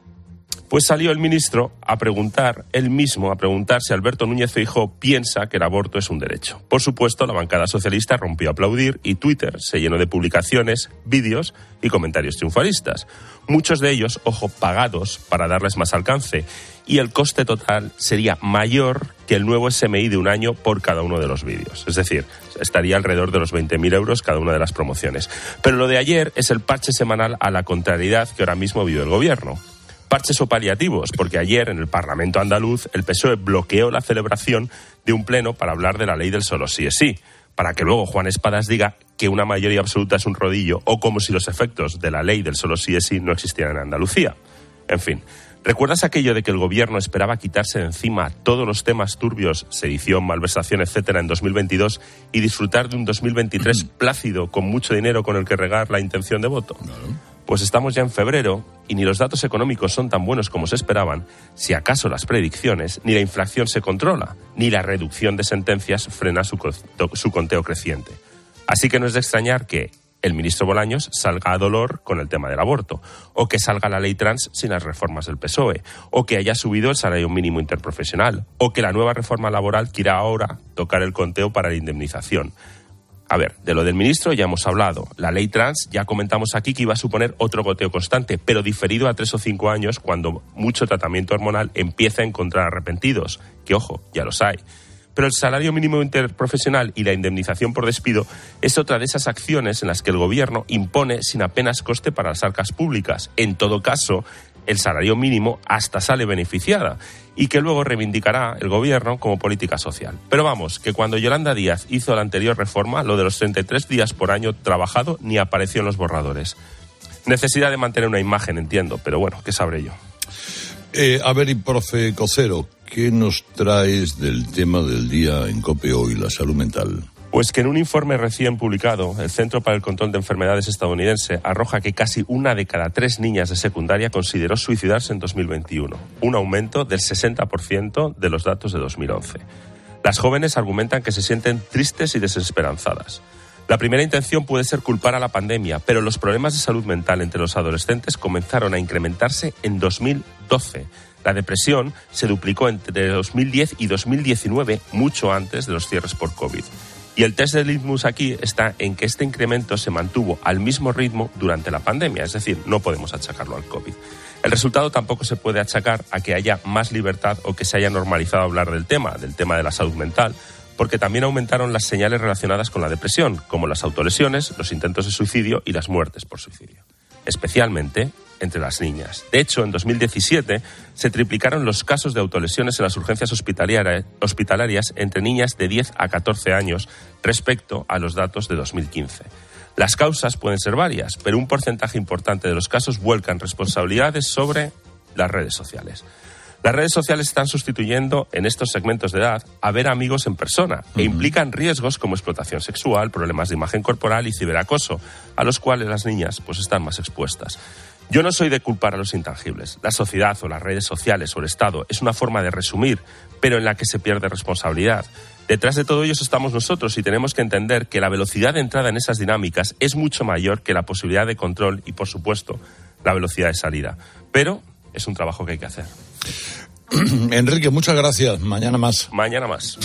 pues salió el ministro a preguntar, él mismo, a preguntar si Alberto Núñez Feijóo piensa que el aborto es un derecho. Por supuesto, la bancada socialista rompió a aplaudir y Twitter se llenó de publicaciones, vídeos y comentarios triunfalistas. Muchos de ellos, ojo, pagados para darles más alcance. Y el coste total sería mayor que el nuevo S M I de un año por cada uno de los vídeos. Es decir, estaría alrededor de los veinte mil euros cada una de las promociones. Pero lo de ayer es el parche semanal a la contrariedad que ahora mismo vive el gobierno. Parches o paliativos, porque ayer en el Parlamento andaluz el P S O E bloqueó la celebración de un pleno para hablar de la ley del solo sí es sí, para que luego Juan Espadas diga que una mayoría absoluta es un rodillo o como si los efectos de la ley del solo sí es sí no existieran en Andalucía. En fin, ¿recuerdas aquello de que el gobierno esperaba quitarse de encima todos los temas turbios, sedición, malversación, etcétera, en dos mil veintidós y disfrutar de un dos mil veintitrés plácido con mucho dinero con el que regar la intención de voto? Claro. Pues estamos ya en febrero y ni los datos económicos son tan buenos como se esperaban, si acaso las predicciones, ni la inflación se controla, ni la reducción de sentencias frena su, co- su conteo creciente. Así que no es de extrañar que el ministro Bolaños salga a dolor con el tema del aborto, o que salga la ley trans sin las reformas del P S O E, o que haya subido el salario mínimo interprofesional, o que la nueva reforma laboral quiera ahora tocar el conteo para la indemnización. A ver, de lo del ministro ya hemos hablado. La ley trans ya comentamos aquí que iba a suponer otro goteo constante, pero diferido a tres o cinco años cuando mucho tratamiento hormonal empieza a encontrar arrepentidos, que ojo, ya los hay. Pero el salario mínimo interprofesional y la indemnización por despido es otra de esas acciones en las que el gobierno impone sin apenas coste para las arcas públicas. En todo caso, el salario mínimo hasta sale beneficiada y que luego reivindicará el gobierno como política social. Pero vamos, que cuando Yolanda Díaz hizo la anterior reforma, lo de los treinta y tres días por año trabajado ni apareció en los borradores. Necesidad de mantener una imagen, entiendo, pero bueno, ¿qué sabré yo? Eh, a ver, y profe Cocero, ¿qué nos traes del tema del día en COPE hoy, la salud mental? Pues que en un informe recién publicado, el Centro para el Control de Enfermedades estadounidense arroja que casi una de cada tres niñas de secundaria consideró suicidarse en dos mil veintiuno, un aumento del sesenta por ciento de los datos de dos mil once. Las jóvenes argumentan que se sienten tristes y desesperanzadas. La primera intención puede ser culpar a la pandemia, pero los problemas de salud mental entre los adolescentes comenzaron a incrementarse en dos mil doce. La depresión se duplicó entre dos mil diez y dos mil diecinueve, mucho antes de los cierres por COVID. Y el test de litmus aquí está en que este incremento se mantuvo al mismo ritmo durante la pandemia, es decir, no podemos achacarlo al COVID. El resultado tampoco se puede achacar a que haya más libertad o que se haya normalizado hablar del tema, del tema de la salud mental, porque también aumentaron las señales relacionadas con la depresión, como las autolesiones, los intentos de suicidio y las muertes por suicidio. especialmente entre las niñas. De hecho, en dos mil diecisiete se triplicaron los casos de autolesiones en las urgencias hospitalarias entre niñas de diez a catorce años respecto a los datos de dos mil quince. Las causas pueden ser varias, pero un porcentaje importante de los casos vuelcan responsabilidades sobre las redes sociales. Las redes sociales están sustituyendo en estos segmentos de edad a ver amigos en persona e implican riesgos como explotación sexual, problemas de imagen corporal y ciberacoso, a los cuales las niñas pues están más expuestas. Yo no soy de culpar a los intangibles. La sociedad o las redes sociales o el Estado es una forma de resumir, pero en la que se pierde responsabilidad. Detrás de todo ello estamos nosotros y tenemos que entender que la velocidad de entrada en esas dinámicas es mucho mayor que la posibilidad de control y, por supuesto, la velocidad de salida. Pero es un trabajo que hay que hacer. Enrique, muchas gracias. Mañana más. Mañana más.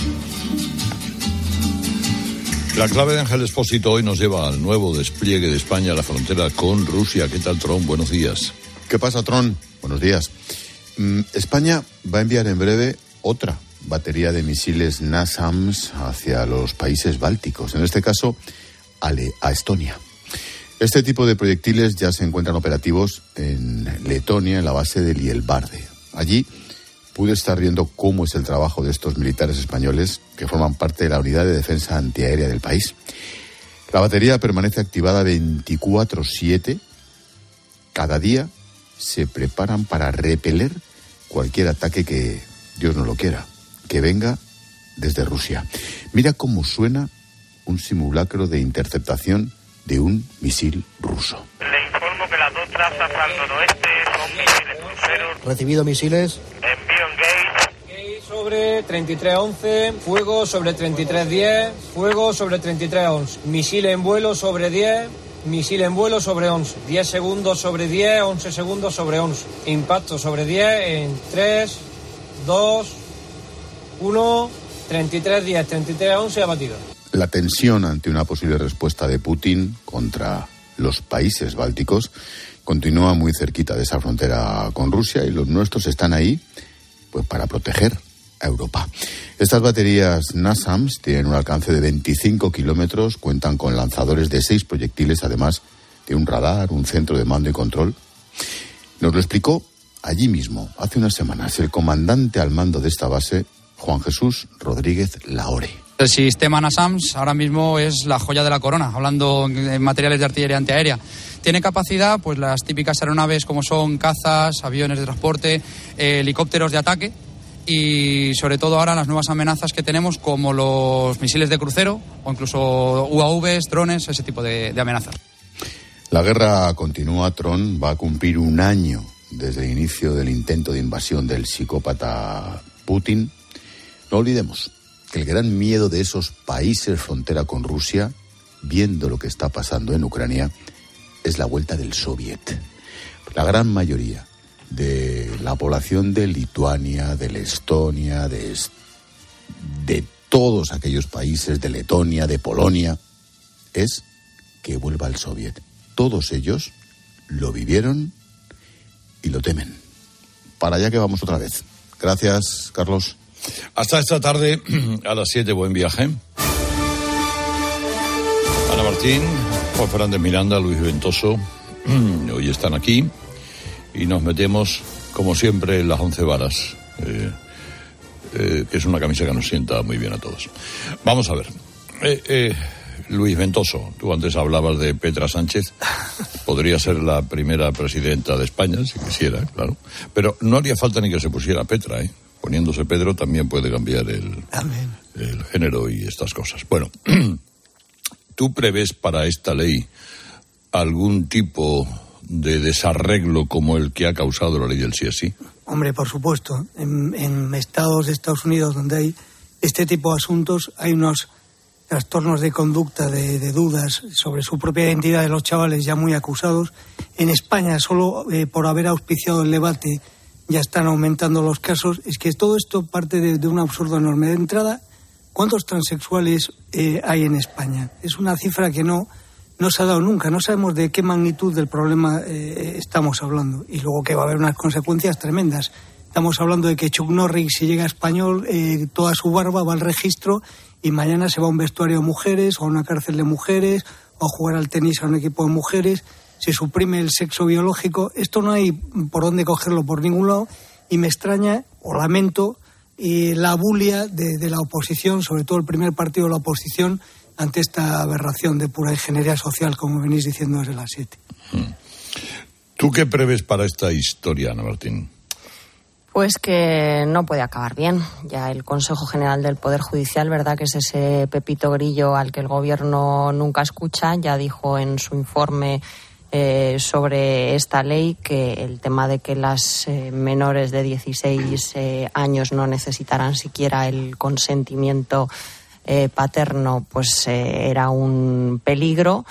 La clave de Ángel Expósito hoy nos lleva al nuevo despliegue de España a la frontera con Rusia. ¿Qué tal, Tron? Buenos días. ¿Qué pasa, Tron? Buenos días. Mm, España va a enviar en breve otra batería de misiles NASAMS hacia los países bálticos, en este caso a Estonia. Este tipo de proyectiles ya se encuentran operativos en Letonia, en la base de Lielbarde. Allí pude estar viendo cómo es el trabajo de estos militares españoles que forman parte de la unidad de defensa antiaérea del país. La batería permanece activada veinticuatro siete. Cada día se preparan para repeler cualquier ataque que, Dios no lo quiera, que venga desde Rusia. Mira cómo suena un simulacro de interceptación de un misil ruso. Le informo que las dos trazas al noroeste son misiles cruceros. Recibido misiles. Envío engage. Engage sobre treinta y tres once, fuego sobre treinta y tres diez, fuego sobre treinta y tres once, misil en vuelo sobre diez, misil en vuelo sobre once, diez segundos sobre diez, once segundos sobre once, impacto sobre diez en tres, dos, uno, treinta y tres diez, treinta y tres once abatido. La tensión ante una posible respuesta de Putin contra los países bálticos continúa muy cerquita de esa frontera con Rusia y los nuestros están ahí pues para proteger a Europa. Estas baterías NASAMS tienen un alcance de veinticinco kilómetros, cuentan con lanzadores de seis proyectiles, además de un radar, un centro de mando y control. Nos lo explicó allí mismo, hace unas semanas, el comandante al mando de esta base, Juan Jesús Rodríguez Lahore. El sistema NASAMS ahora mismo es la joya de la corona, hablando de materiales de artillería antiaérea. Tiene capacidad, pues las típicas aeronaves como son cazas, aviones de transporte, eh, helicópteros de ataque y sobre todo ahora las nuevas amenazas que tenemos como los misiles de crucero o incluso U A Vs, drones, ese tipo de, de amenazas. La guerra continúa, Tron, va a cumplir un año desde el inicio del intento de invasión del psicópata Putin. No olvidemos que el gran miedo de esos países frontera con Rusia, viendo lo que está pasando en Ucrania, es la vuelta del Soviet. La gran mayoría de la población de Lituania, de Estonia, de, de todos aquellos países, de Letonia, de Polonia, es que vuelva al Soviet. Todos ellos lo vivieron y lo temen. Para allá que vamos otra vez. Gracias, Carlos. Hasta esta tarde, a las siete, buen viaje. Ana Martín, Juan Fernández Miranda, Luis Ventoso, hoy están aquí y nos metemos, como siempre, en las once varas, eh, eh, que es una camisa que nos sienta muy bien a todos. Vamos a ver. Eh, eh, Luis Ventoso, tú antes hablabas de Petra Sánchez, podría ser la primera presidenta de España, si quisiera, claro, pero no haría falta ni que se pusiera Petra, ¿eh? Poniéndose Pedro también puede cambiar el, el género y estas cosas. Bueno, ¿tú prevés para esta ley algún tipo de desarreglo como el que ha causado la ley del sí es sí? Hombre, por supuesto. En, en estados de Estados Unidos donde hay este tipo de asuntos, hay unos trastornos de conducta, de, de dudas sobre su propia identidad de los chavales ya muy acusados. En España, solo eh, por haber auspiciado el debate, ya están aumentando los casos. Es que todo esto parte de, de un absurdo enorme. De entrada, ¿cuántos transexuales eh, hay en España? Es una cifra que no, no se ha dado nunca. No sabemos de qué magnitud del problema eh, estamos hablando. Y luego que va a haber unas consecuencias tremendas. Estamos hablando de que Chuck Norris, si llega a español, eh, toda su barba va al registro y mañana se va a un vestuario de mujeres o a una cárcel de mujeres o a jugar al tenis a un equipo de mujeres. se suprime el sexo biológico. Esto no hay por dónde cogerlo por ningún lado y me extraña o lamento eh, la bulia de, de la oposición, sobre todo el primer partido de la oposición, ante esta aberración de pura ingeniería social, como venís diciendo desde las siete. ¿Tú qué prevés para esta historia, Ana Martín? Pues que no puede acabar bien. Ya el Consejo General del Poder Judicial, verdad que es ese Pepito Grillo al que el Gobierno nunca escucha, ya dijo en su informe eh, sobre esta ley que el tema de que las eh, menores de dieciséis eh, años no necesitarán siquiera el consentimiento eh, paterno, pues eh, era un peligro.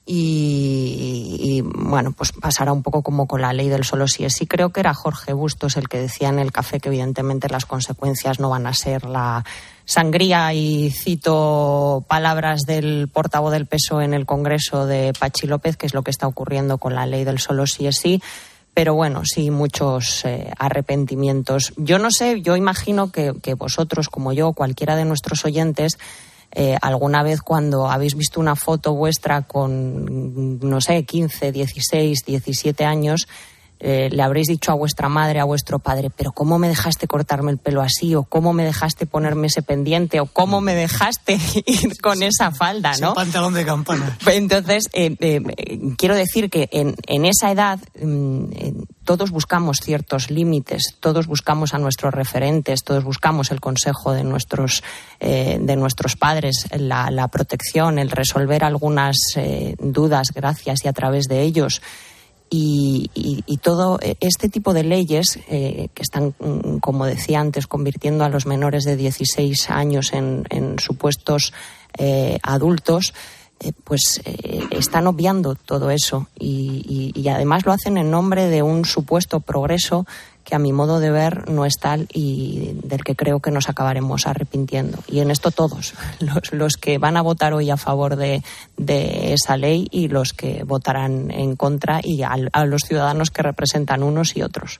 Y, y, bueno, pues pasará un poco como con la ley del solo sí es sí. Creo que era Jorge Bustos el que decía en el café que evidentemente las consecuencias no van a ser la sangría, y cito palabras del portavoz del P S O E en el Congreso de Pachi López, que es lo que está ocurriendo con la ley del solo sí es sí. Pero bueno, sí, muchos eh, arrepentimientos. Yo no sé, yo imagino que, que vosotros, como yo, cualquiera de nuestros oyentes, Eh, alguna vez cuando habéis visto una foto vuestra con, no sé, quince, dieciséis, diecisiete años, eh, le habréis dicho a vuestra madre, a vuestro padre, pero ¿cómo me dejaste cortarme el pelo así? ¿O cómo me dejaste ponerme ese pendiente? ¿O cómo me dejaste ir con esa falda? ¿No? Ese pantalón de campana. Entonces, eh, eh, quiero decir que en, en esa edad eh, todos buscamos ciertos límites, todos buscamos a nuestros referentes, todos buscamos el consejo de nuestros, eh, de nuestros padres, la, la protección, el resolver algunas eh, dudas gracias y a través de ellos. Y, y, y todo este tipo de leyes eh, que están, como decía antes, convirtiendo a los menores de dieciséis años en, en supuestos eh, adultos, eh, pues eh, están obviando todo eso y, y, y además lo hacen en nombre de un supuesto progreso que a mi modo de ver no es tal y del que creo que nos acabaremos arrepintiendo. Y en esto todos, los, los que van a votar hoy a favor de, de esa ley y los que votarán en contra, y a, a los ciudadanos que representan unos y otros.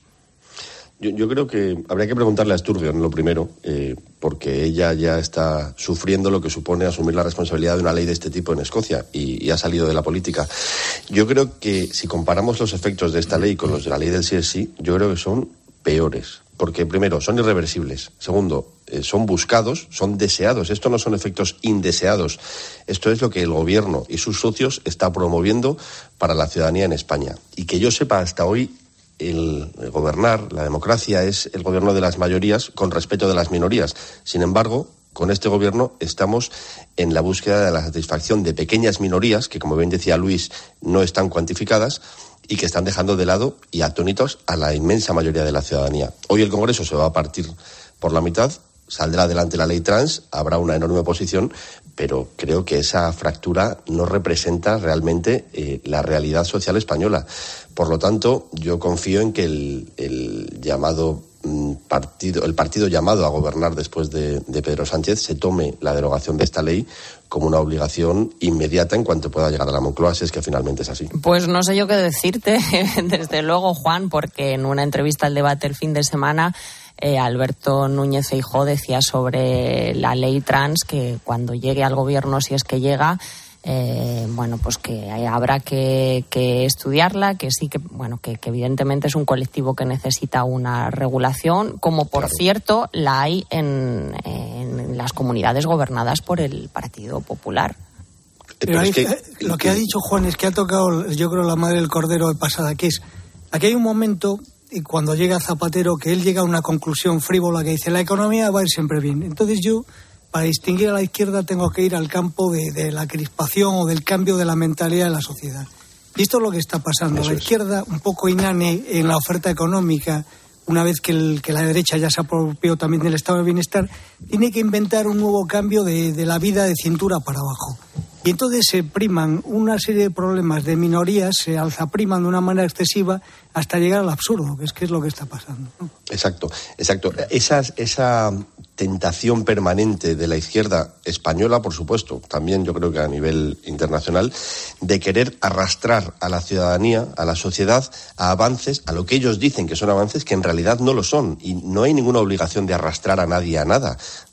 Yo, yo creo que habría que preguntarle a Sturgeon lo primero, eh, porque ella ya está sufriendo lo que supone asumir la responsabilidad de una ley de este tipo en Escocia y, y ha salido de la política. Yo creo que si comparamos los efectos de esta ley con los de la ley del sí es sí, yo creo que son peores. Porque, primero, son irreversibles. Segundo, eh, son buscados, son deseados. Esto no son efectos indeseados. Esto es lo que el Gobierno y sus socios está promoviendo para la ciudadanía en España. Y que yo sepa, hasta hoy, el, el gobernar, la democracia, es el gobierno de las mayorías con respeto de las minorías. Sin embargo, con este Gobierno estamos en la búsqueda de la satisfacción de pequeñas minorías que, como bien decía Luis, no están cuantificadas y que están dejando de lado y atónitos a la inmensa mayoría de la ciudadanía. Hoy el Congreso se va a partir por la mitad, saldrá adelante la ley trans, habrá una enorme oposición, pero creo que esa fractura no representa realmente eh, la realidad social española. Por lo tanto, yo confío en que el, el llamado mm, partido, el partido llamado a gobernar después de, de Pedro Sánchez se tome la derogación de esta ley como una obligación inmediata en cuanto pueda llegar a la Moncloa, si es que finalmente es así. Pues no sé yo qué decirte, desde luego, Juan, porque en una entrevista al debate el fin de semana, eh, Alberto Núñez Feijóo decía sobre la ley trans que cuando llegue al gobierno, si es que llega, eh, bueno, pues que habrá que, que estudiarla, que sí que, bueno, que, que evidentemente es un colectivo que necesita una regulación, como por claro. cierto la hay en, en las comunidades gobernadas por el Partido Popular. Pero ahí, que, lo que ha dicho Juan es que ha tocado, yo creo, la madre del cordero de pasada, que es, aquí hay un momento, y cuando llega Zapatero, que él llega a una conclusión frívola que dice, la economía va a ir siempre bien. Entonces yo, para distinguir a la izquierda, tengo que ir al campo de, de la crispación o del cambio de la mentalidad de la sociedad. Y esto es lo que está pasando. Eso la izquierda, un poco inane en la oferta económica, una vez que, el, que la derecha ya se apropió también del estado de bienestar, tiene que inventar un nuevo cambio de, de la vida de cintura para abajo. Y entonces se priman una serie de problemas de minorías, se alzapriman de una manera excesiva hasta llegar al absurdo, que es, que es lo que está pasando, ¿no? Exacto, exacto. Esa, esa tentación permanente de la izquierda española, por supuesto, también yo creo que a nivel internacional, de querer arrastrar a la ciudadanía, a la sociedad, a avances, a lo que ellos dicen que son avances, que en realidad no lo son. Y no hay ninguna obligación de arrastrar a nadie a nada.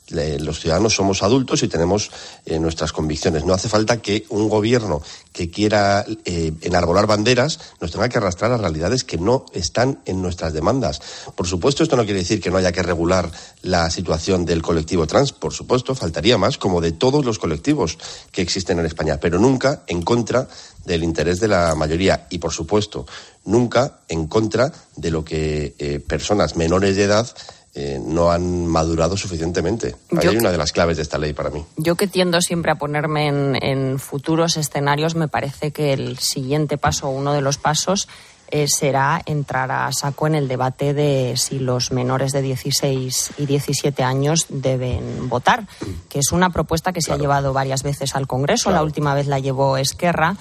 los ciudadanos somos adultos y tenemos eh, nuestras convicciones. No hace falta que un gobierno que quiera eh, enarbolar banderas nos tenga que arrastrar a realidades que no están en nuestras demandas. Por supuesto, esto no quiere decir que no haya que regular la situación del colectivo trans. Por supuesto, faltaría más, como de todos los colectivos que existen en España, pero nunca en contra del interés de la mayoría y, por supuesto, nunca en contra de lo que eh, personas menores de edad Eh, no han madurado suficientemente. Ahí hay una de las claves de esta ley para mí. Yo, que tiendo siempre a ponerme en, en futuros escenarios, me parece que el siguiente paso, uno de los pasos, eh, será entrar a saco en el debate de si los menores de dieciséis y diecisiete años deben votar, que es una propuesta que se claro. ha llevado varias veces al Congreso. Claro. La última vez la llevó Esquerra.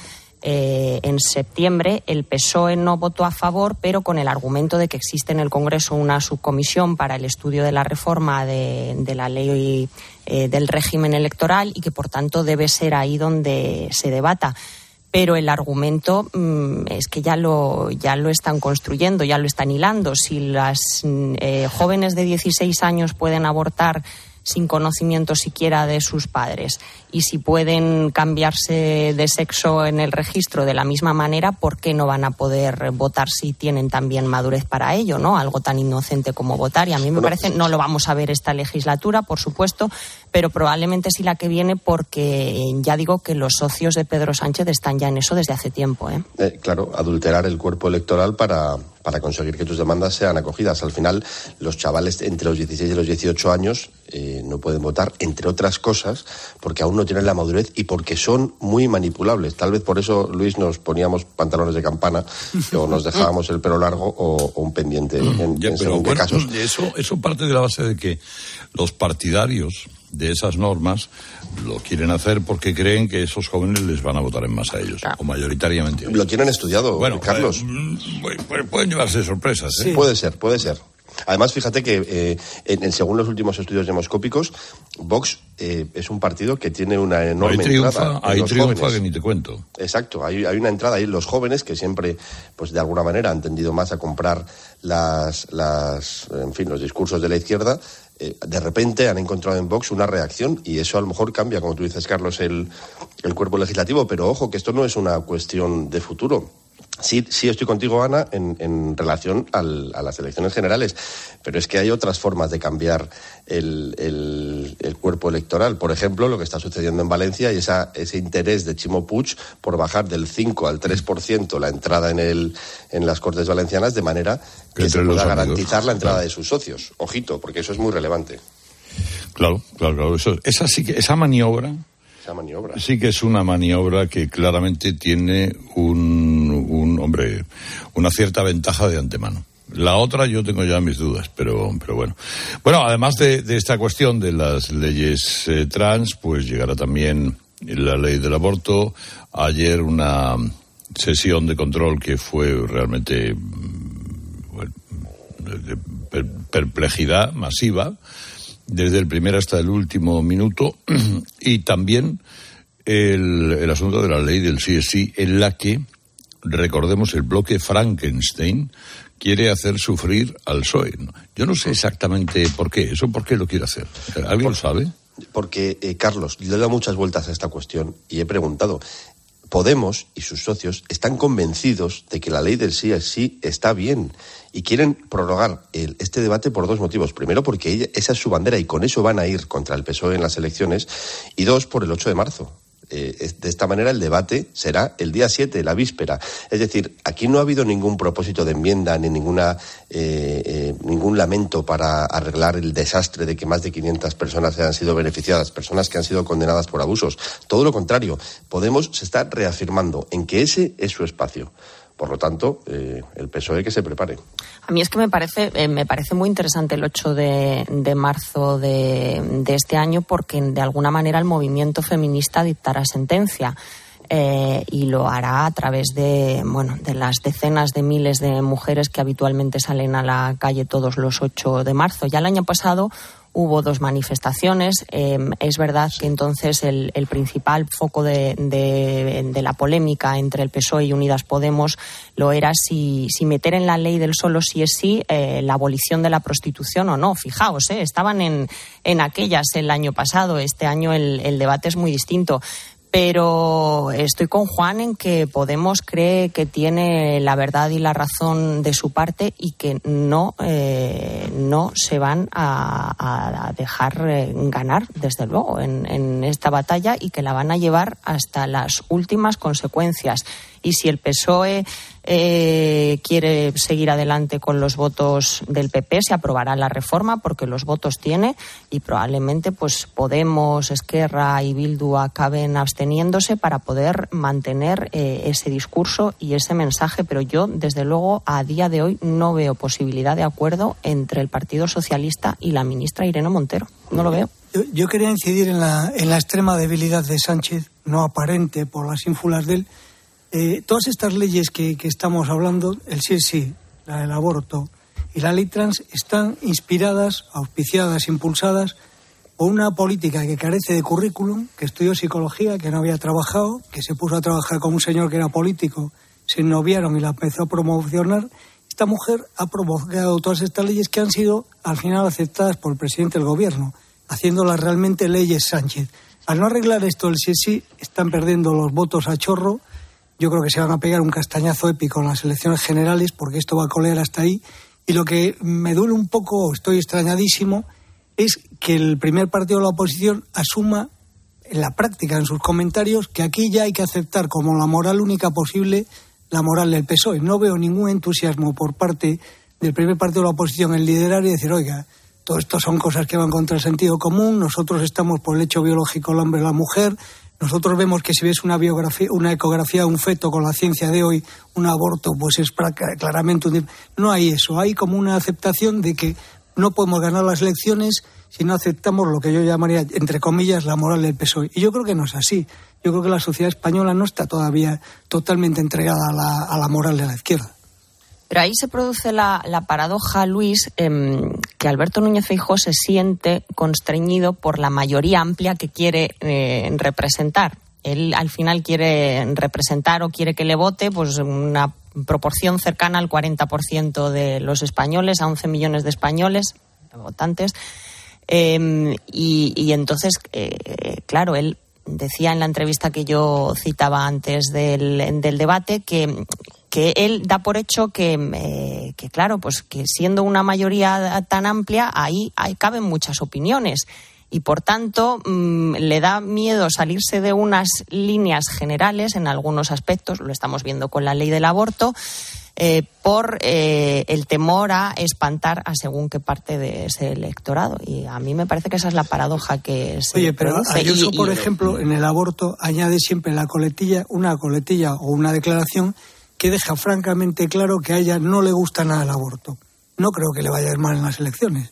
Eh, en septiembre el P S O E no votó a favor, pero con el argumento de que existe en el Congreso una subcomisión para el estudio de la reforma de, de la ley eh, del régimen electoral y que por tanto debe ser ahí donde se debata. Pero el argumento mmm, es que ya lo, ya lo están construyendo, ya lo están hilando. Si las eh, jóvenes de dieciséis años pueden abortar sin conocimiento siquiera de sus padres, y si pueden cambiarse de sexo en el registro de la misma manera, ¿por qué no van a poder votar si tienen también madurez para ello, ¿no? Algo tan inocente como votar. Y a mí me parece, no lo vamos a ver esta legislatura, por supuesto, pero probablemente sí la que viene, porque ya digo que los socios de Pedro Sánchez están ya en eso desde hace tiempo, ¿eh? Eh, claro, adulterar el cuerpo electoral para, para conseguir que tus demandas sean acogidas. Al final, los chavales entre los dieciséis y los dieciocho años eh, no pueden votar, entre otras cosas, porque aún no tienen la madurez y porque son muy manipulables. Tal vez por eso, Luis, nos poníamos pantalones de campana o nos dejábamos el pelo largo o, o un pendiente en, ya, en pero según qué bueno, casos. Eso, eso parte de la base de que los partidarios de esas normas lo quieren hacer porque creen que esos jóvenes les van a votar en masa a ellos, o mayoritariamente a ellos. Lo tienen estudiado, bueno, Carlos. Eh, pueden llevarse sorpresas, ¿eh? Sí. Puede ser, puede ser. Además, fíjate que eh, en, según los últimos estudios demoscópicos, Vox eh, es un partido que tiene una enorme ahí triunfa, entrada. Ahí triunfa que ni te cuento. Exacto, hay, hay una entrada ahí. Los jóvenes que siempre, pues de alguna manera, han tendido más a comprar las, las, en fin, los discursos de la izquierda, eh, de repente han encontrado en Vox una reacción y eso a lo mejor cambia, como tú dices, Carlos, el, el cuerpo legislativo. Pero ojo, que esto no es una cuestión de futuro. Sí, sí estoy contigo, Ana, en, en relación al, a las elecciones generales, pero es que hay otras formas de cambiar el, el, el cuerpo electoral. Por ejemplo, lo que está sucediendo en Valencia y esa, ese interés de Chimo Puig por bajar del cinco al tres por ciento la entrada en, el, en las Cortes Valencianas, de manera que Entre se pueda garantizar la entrada claro. de sus socios. Ojito, porque eso es muy relevante. Claro, claro, claro. Eso, esa, sí que, esa maniobra... maniobra. Sí que es una maniobra que claramente tiene un, un hombre, una cierta ventaja de antemano. La otra yo tengo ya mis dudas, pero, pero bueno. Bueno, además de, de esta cuestión de las leyes eh, trans, pues llegará también la ley del aborto. Ayer una sesión de control que fue realmente bueno, de per, perplejidad masiva, desde el primer hasta el último minuto, y también el, el asunto de la ley del sí es sí, en la que, recordemos, el bloque Frankenstein quiere hacer sufrir al P S O E. Yo no sé exactamente por qué, ¿eso por qué lo quiere hacer? ¿Alguien por, lo sabe? Porque, eh, Carlos, yo he dado muchas vueltas a esta cuestión y he preguntado. Podemos y sus socios están convencidos de que la ley del sí es sí está bien y quieren prorrogar el, este debate por dos motivos. Primero, porque ella, esa es su bandera y con eso van a ir contra el P S O E en las elecciones. Y dos, por el ocho de marzo. Eh, de esta manera el debate será el día siete, la víspera. Es decir, aquí no ha habido ningún propósito de enmienda ni ninguna eh, eh, ningún lamento para arreglar el desastre de que más de quinientas personas hayan sido beneficiadas, personas que han sido condenadas por abusos. Todo lo contrario, Podemos se está reafirmando en que ese es su espacio. Por lo tanto, eh, el P S O E que se prepare. A mí es que me parece eh, me parece muy interesante el ocho de, de marzo de, de este año, porque de alguna manera el movimiento feminista dictará sentencia. Eh, y lo hará a través de, bueno, de las decenas de miles de mujeres que habitualmente salen a la calle todos los ocho de marzo. Ya el año pasado hubo dos manifestaciones. Eh, es verdad que entonces el, el principal foco de, de, de la polémica entre el P S O E y Unidas Podemos lo era si, si meter en la ley del solo sí es sí eh, la abolición de la prostitución o no. Fijaos, eh, estaban en, en aquellas el año pasado. Este año el, el debate es muy distinto. Pero estoy con Juan en que Podemos cree que tiene la verdad y la razón de su parte y que no, eh, no se van a, a dejar eh, ganar, desde luego, en, en esta batalla y que la van a llevar hasta las últimas consecuencias. Y si el P S O E eh, quiere seguir adelante con los votos del P P, se aprobará la reforma porque los votos tiene y probablemente pues Podemos, Esquerra y Bildu acaben absteniéndose para poder mantener eh, ese discurso y ese mensaje. Pero yo, desde luego, a día de hoy no veo posibilidad de acuerdo entre el Partido Socialista y la ministra Irene Montero. No lo veo. Yo, yo quería incidir en la, en la extrema debilidad de Sánchez, no aparente por las ínfulas de él. Eh, todas estas leyes que, que estamos hablando, el sí es sí, la del aborto y la ley trans, están inspiradas, auspiciadas, impulsadas por una política que carece de currículum, que estudió psicología, que no había trabajado, que se puso a trabajar con un señor que era político, se noviaron y la empezó a promocionar. Esta mujer ha provocado todas estas leyes que han sido al final aceptadas por el presidente del gobierno, haciéndolas realmente leyes Sánchez. Al no arreglar esto el sí es sí, están perdiendo los votos a chorro. Yo creo que se van a pegar un castañazo épico en las elecciones generales porque esto va a colear hasta ahí. Y lo que me duele un poco, estoy extrañadísimo, es que el primer partido de la oposición asuma en la práctica, en sus comentarios, que aquí ya hay que aceptar como la moral única posible la moral del P S O E. No veo ningún entusiasmo por parte del primer partido de la oposición en liderar y decir, oiga, todo esto son cosas que van contra el sentido común, nosotros estamos por el hecho biológico del hombre y la mujer. Nosotros vemos que si ves una biografía, una ecografía de un feto con la ciencia de hoy, un aborto, pues es claramente un... No hay eso, hay como una aceptación de que no podemos ganar las elecciones si no aceptamos lo que yo llamaría, entre comillas, la moral del P S O E. Y yo creo que no es así. Yo creo que la sociedad española no está todavía totalmente entregada a la, a la moral de la izquierda. Pero ahí se produce la, la paradoja, Luis, eh, que Alberto Núñez Feijóo se siente constreñido por la mayoría amplia que quiere eh, representar. Él al final quiere representar o quiere que le vote pues una proporción cercana al cuarenta por ciento de los españoles, a once millones de españoles, de votantes. Eh, y, y entonces, eh, claro, él decía en la entrevista que yo citaba antes del, del debate que... que él da por hecho que, eh, que, claro, pues que siendo una mayoría tan amplia, ahí, ahí caben muchas opiniones. Y, por tanto, mmm, le da miedo salirse de unas líneas generales en algunos aspectos, lo estamos viendo con la ley del aborto, eh, por eh, el temor a espantar a según qué parte de ese electorado. Y a mí me parece que esa es la paradoja que se Oye, pero produce. Ayuso, y, por y, ejemplo, en el aborto añade siempre la coletilla, una coletilla o una declaración que deja francamente claro que a ella no le gusta nada el aborto. No creo que le vaya a ir mal en las elecciones.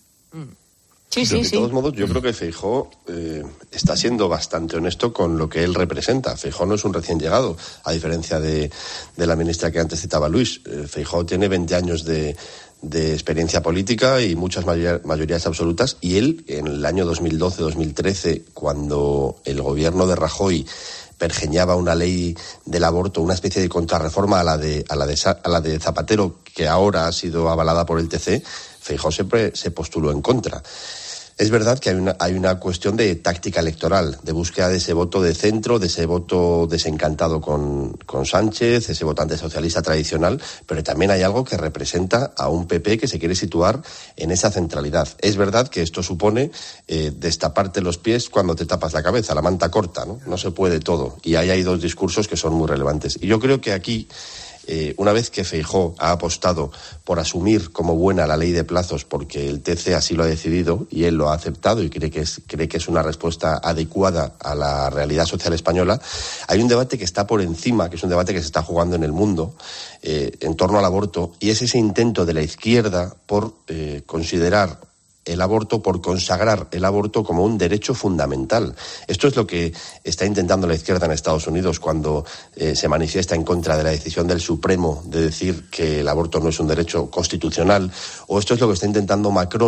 Sí, sí, de sí. todos modos, yo creo que Feijóo eh, está siendo bastante honesto con lo que él representa. Feijóo no es un recién llegado, a diferencia de, de la ministra que antes citaba Luis. Eh, Feijóo tiene veinte años de, de experiencia política y muchas mayoría, mayorías absolutas. Y él, en el año dos mil doce dos mil trece, cuando el gobierno de Rajoy pergeñaba una ley del aborto, una especie de contrarreforma a la de, a la de, a la de Zapatero, que ahora ha sido avalada por el T C, Feijóo siempre se postuló en contra. Es verdad que hay una, hay una cuestión de táctica electoral, de búsqueda de ese voto de centro, de ese voto desencantado con, con Sánchez, ese votante socialista tradicional, pero también hay algo que representa a un P P que se quiere situar en esa centralidad. Es verdad que esto supone eh, destaparte los pies cuando te tapas la cabeza, la manta corta, ¿no? No se puede todo. Y ahí hay dos discursos que son muy relevantes. Y yo creo que aquí... Eh, una vez que Feijóo ha apostado por asumir como buena la ley de plazos porque el T C así lo ha decidido y él lo ha aceptado y cree que es, cree que es una respuesta adecuada a la realidad social española, hay un debate que está por encima, que es un debate que se está jugando en el mundo eh, en torno al aborto, y es ese intento de la izquierda por eh, considerar el aborto, por consagrar el aborto como un derecho fundamental. Esto es lo que está intentando la izquierda en Estados Unidos cuando eh, se manifiesta en contra de la decisión del Supremo de decir que el aborto no es un derecho constitucional, o esto es lo que está intentando Macron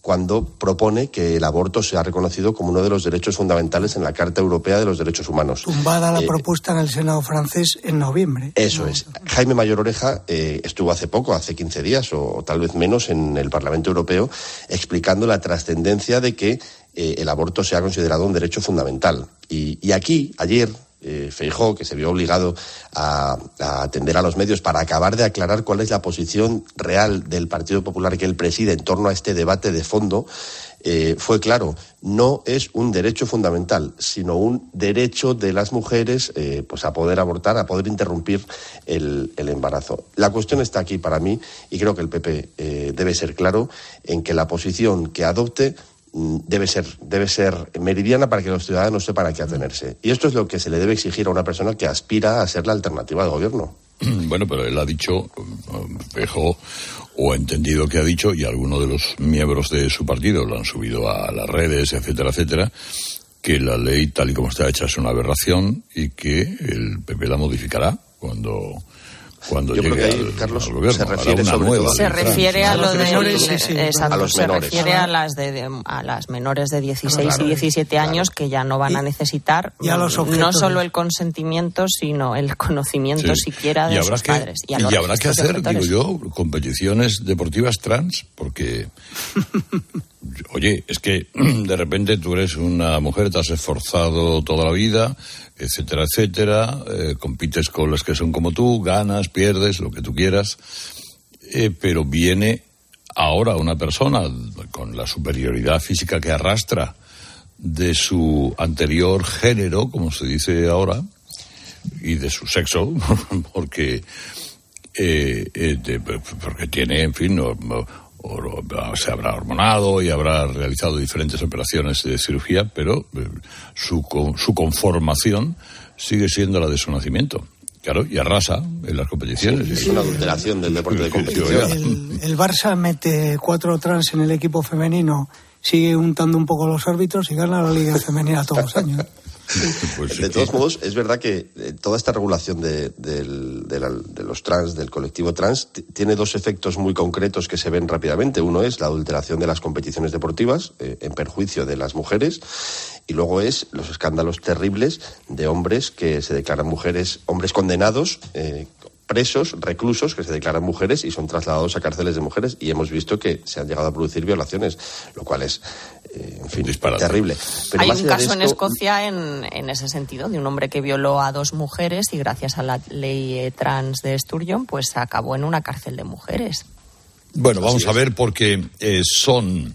cuando propone que el aborto sea reconocido como uno de los derechos fundamentales en la Carta Europea de los Derechos Humanos. Tumbada la eh, propuesta en el Senado francés en noviembre. Eso es. Jaime Mayor Oreja eh, estuvo hace poco, hace quince días o, o tal vez menos, en el Parlamento Europeo explicando la trascendencia de que eh, el aborto sea considerado un derecho fundamental. Y, y aquí, ayer, eh, Feijóo, que se vio obligado a, a atender a los medios para acabar de aclarar cuál es la posición real del Partido Popular que él preside en torno a este debate de fondo, eh, fue claro, no es un derecho fundamental, sino un derecho de las mujeres eh, pues a poder abortar, a poder interrumpir el, el embarazo. La cuestión está aquí para mí, y creo que el P P eh, debe ser claro en que la posición que adopte debe ser debe ser meridiana para que los ciudadanos sepan a qué atenerse. Y esto es lo que se le debe exigir a una persona que aspira a ser la alternativa del gobierno. Bueno, pero él ha dicho, Feijóo, o ha entendido que ha dicho, y algunos de los miembros de su partido lo han subido a las redes, etcétera, etcétera, que la ley tal y como está hecha es una aberración y que el P P la modificará cuando... Cuando Yo creo que ahí, al, Carlos, al gobierno, se refiere sobre nueva todo se refiere a lo de menores, sí, sí, exacto, a los se menores. refiere a las de, de a las menores de dieciséis Claro, y diecisiete claro. años que ya no van Y- a necesitar y a los no objetos solo de- el consentimiento sino el conocimiento Sí. siquiera de y habrá sus que, padres y, a los habrá que registros de hacer, digo objetores. yo, competiciones deportivas trans, porque oye, es que de repente tú eres una mujer, te has esforzado toda la vida, etcétera, etcétera, eh, compites con las que son como tú, ganas, pierdes, lo que tú quieras, eh, pero viene ahora una persona con la superioridad física que arrastra de su anterior género, como se dice ahora, y de su sexo, porque eh, eh, de, porque tiene, en fin, no, no, o se habrá hormonado y habrá realizado diferentes operaciones de cirugía, pero eh, su, su conformación sigue siendo la de su nacimiento. Claro, y arrasa en las competiciones. Sí, es una adulteración del deporte de competición. El, el Barça mete cuatro trans en el equipo femenino, sigue untando un poco los árbitros y gana la Liga Femenina todos los años. Pues de todos modos, es verdad que eh, toda esta regulación de, de, de, la, de los trans, del colectivo trans, t- tiene dos efectos muy concretos que se ven rápidamente. Uno es la adulteración de las competiciones deportivas eh, en perjuicio de las mujeres, y luego es los escándalos terribles de hombres que se declaran mujeres, hombres condenados, eh, presos, reclusos, que se declaran mujeres y son trasladados a cárceles de mujeres, y hemos visto que se han llegado a producir violaciones, lo cual es, eh, en fin, disparate. Terrible. Pero Hay más un allá de caso en esto, Escocia en, en ese sentido, de un hombre que violó a dos mujeres y gracias a la ley eh, trans de Sturgeon, pues acabó en una cárcel de mujeres. Bueno, vamos a ver, porque eh, son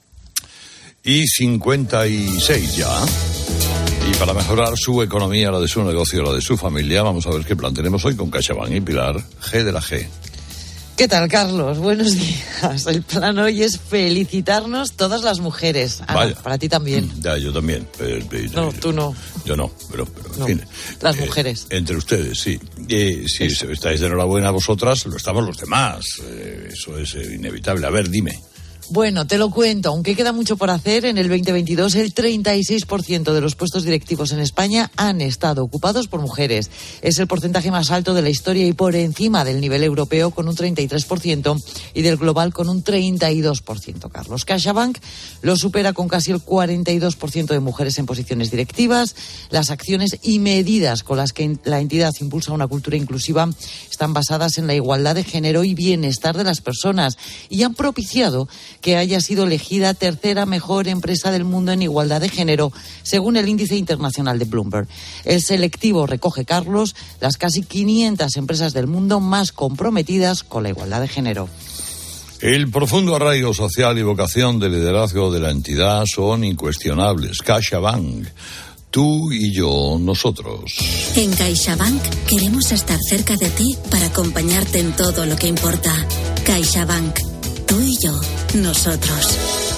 y cincuenta y seis ya. Y para mejorar su economía, la de su negocio, la de su familia, vamos a ver qué plan tenemos hoy con CaixaBank y Pilar G de la G. ¿Qué tal, Carlos? Buenos días. El plan hoy es felicitarnos todas las mujeres. Ana, Vaya. para ti también. Ya, yo también. Eh, eh, No, yo, tú no. Yo no, pero, pero en No, fin. las eh, mujeres. Entre ustedes, sí. Eh, si estáis de enhorabuena vosotras, lo estamos los demás. Eh, eso es eh, inevitable. A ver, dime. Bueno, te lo cuento, aunque queda mucho por hacer, en el veinte veintidós el treinta y seis por ciento de los puestos directivos en España han estado ocupados por mujeres. Es el porcentaje más alto de la historia y por encima del nivel europeo con un treinta y tres por ciento y del global con un treinta y dos por ciento, Carlos. CaixaBank lo supera con casi el cuarenta y dos por ciento de mujeres en posiciones directivas. Las acciones y medidas con las que la entidad impulsa una cultura inclusiva están basadas en la igualdad de género y bienestar de las personas y han propiciado que haya sido elegida tercera mejor empresa del mundo en igualdad de género, según el índice internacional de Bloomberg. El selectivo recoge, Carlos, las casi quinientas empresas del mundo más comprometidas con la igualdad de género. El profundo arraigo social y vocación de liderazgo de la entidad son incuestionables. CaixaBank, tú y yo, nosotros. En CaixaBank queremos estar cerca de ti para acompañarte en todo lo que importa. CaixaBank, tú y yo, nosotros.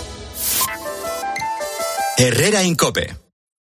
Herrera Incope.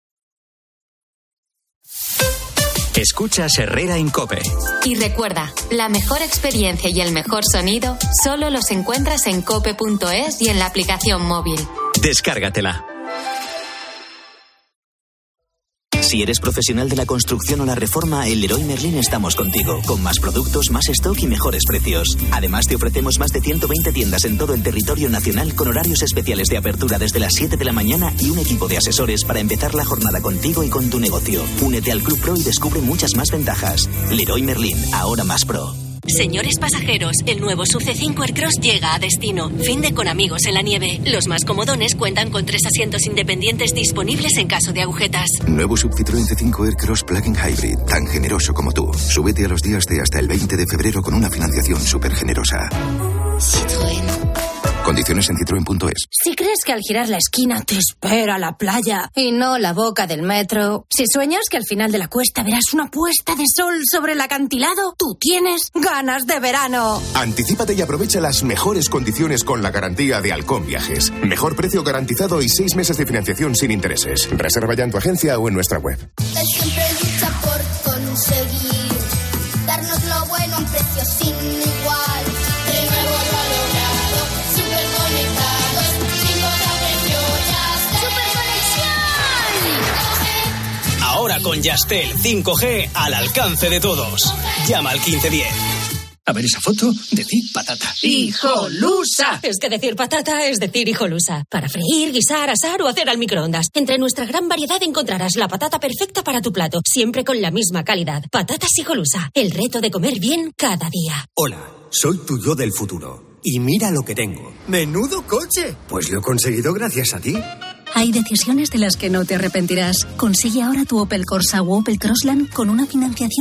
Escuchas Herrera Incope. Y recuerda, la mejor experiencia y el mejor sonido solo los encuentras en cope punto es y en la aplicación móvil. Descárgatela. Si eres profesional de la construcción o la reforma, en Leroy Merlin estamos contigo, con más productos, más stock y mejores precios. Además, te ofrecemos más de ciento veinte tiendas en todo el territorio nacional con horarios especiales de apertura desde las siete de la mañana y un equipo de asesores para empezar la jornada contigo y con tu negocio. Únete al Club Pro y descubre muchas más ventajas. Leroy Merlin, ahora más pro. Señores pasajeros, el nuevo S U V C cinco Aircross llega a destino. Fin de con amigos en la nieve. Los más comodones cuentan con tres asientos independientes disponibles en caso de agujetas. Nuevo Sub Citroën C cinco Aircross Plug-in Hybrid, tan generoso como tú. Súbete a los días de hasta el veinte de febrero con una financiación súper generosa. Citroën. Condiciones en citroen punto es. Si crees que al girar la esquina te espera la playa y no la boca del metro, si sueñas que al final de la cuesta verás una puesta de sol sobre el acantilado, tú tienes ganas de verano. Anticípate y aprovecha las mejores condiciones con la garantía de Halcón Viajes. Mejor precio garantizado y seis meses de financiación sin intereses. Reserva ya en tu agencia o en nuestra web. Él siempre lucha por conseguir darnos lo bueno a un precio sin igual. De nuevo lo ha logrado, súper conectados, sin precio ya. ¡Súper conexión! Ahora con Yastel cinco G al alcance de todos. Llama al quince diez. A ver esa foto, decir patata. ¡Hijolusa! Es que decir patata es decir hijolusa. Para freír, guisar, asar o hacer al microondas. Entre nuestra gran variedad encontrarás la patata perfecta para tu plato, siempre con la misma calidad. Patatas hijolusa, el reto de comer bien cada día. Hola, soy tu yo del futuro. Y mira lo que tengo. ¡Menudo coche! Pues lo he conseguido gracias a ti. Hay decisiones de las que no te arrepentirás. Consigue ahora tu Opel Corsa o Opel Crossland con una financiación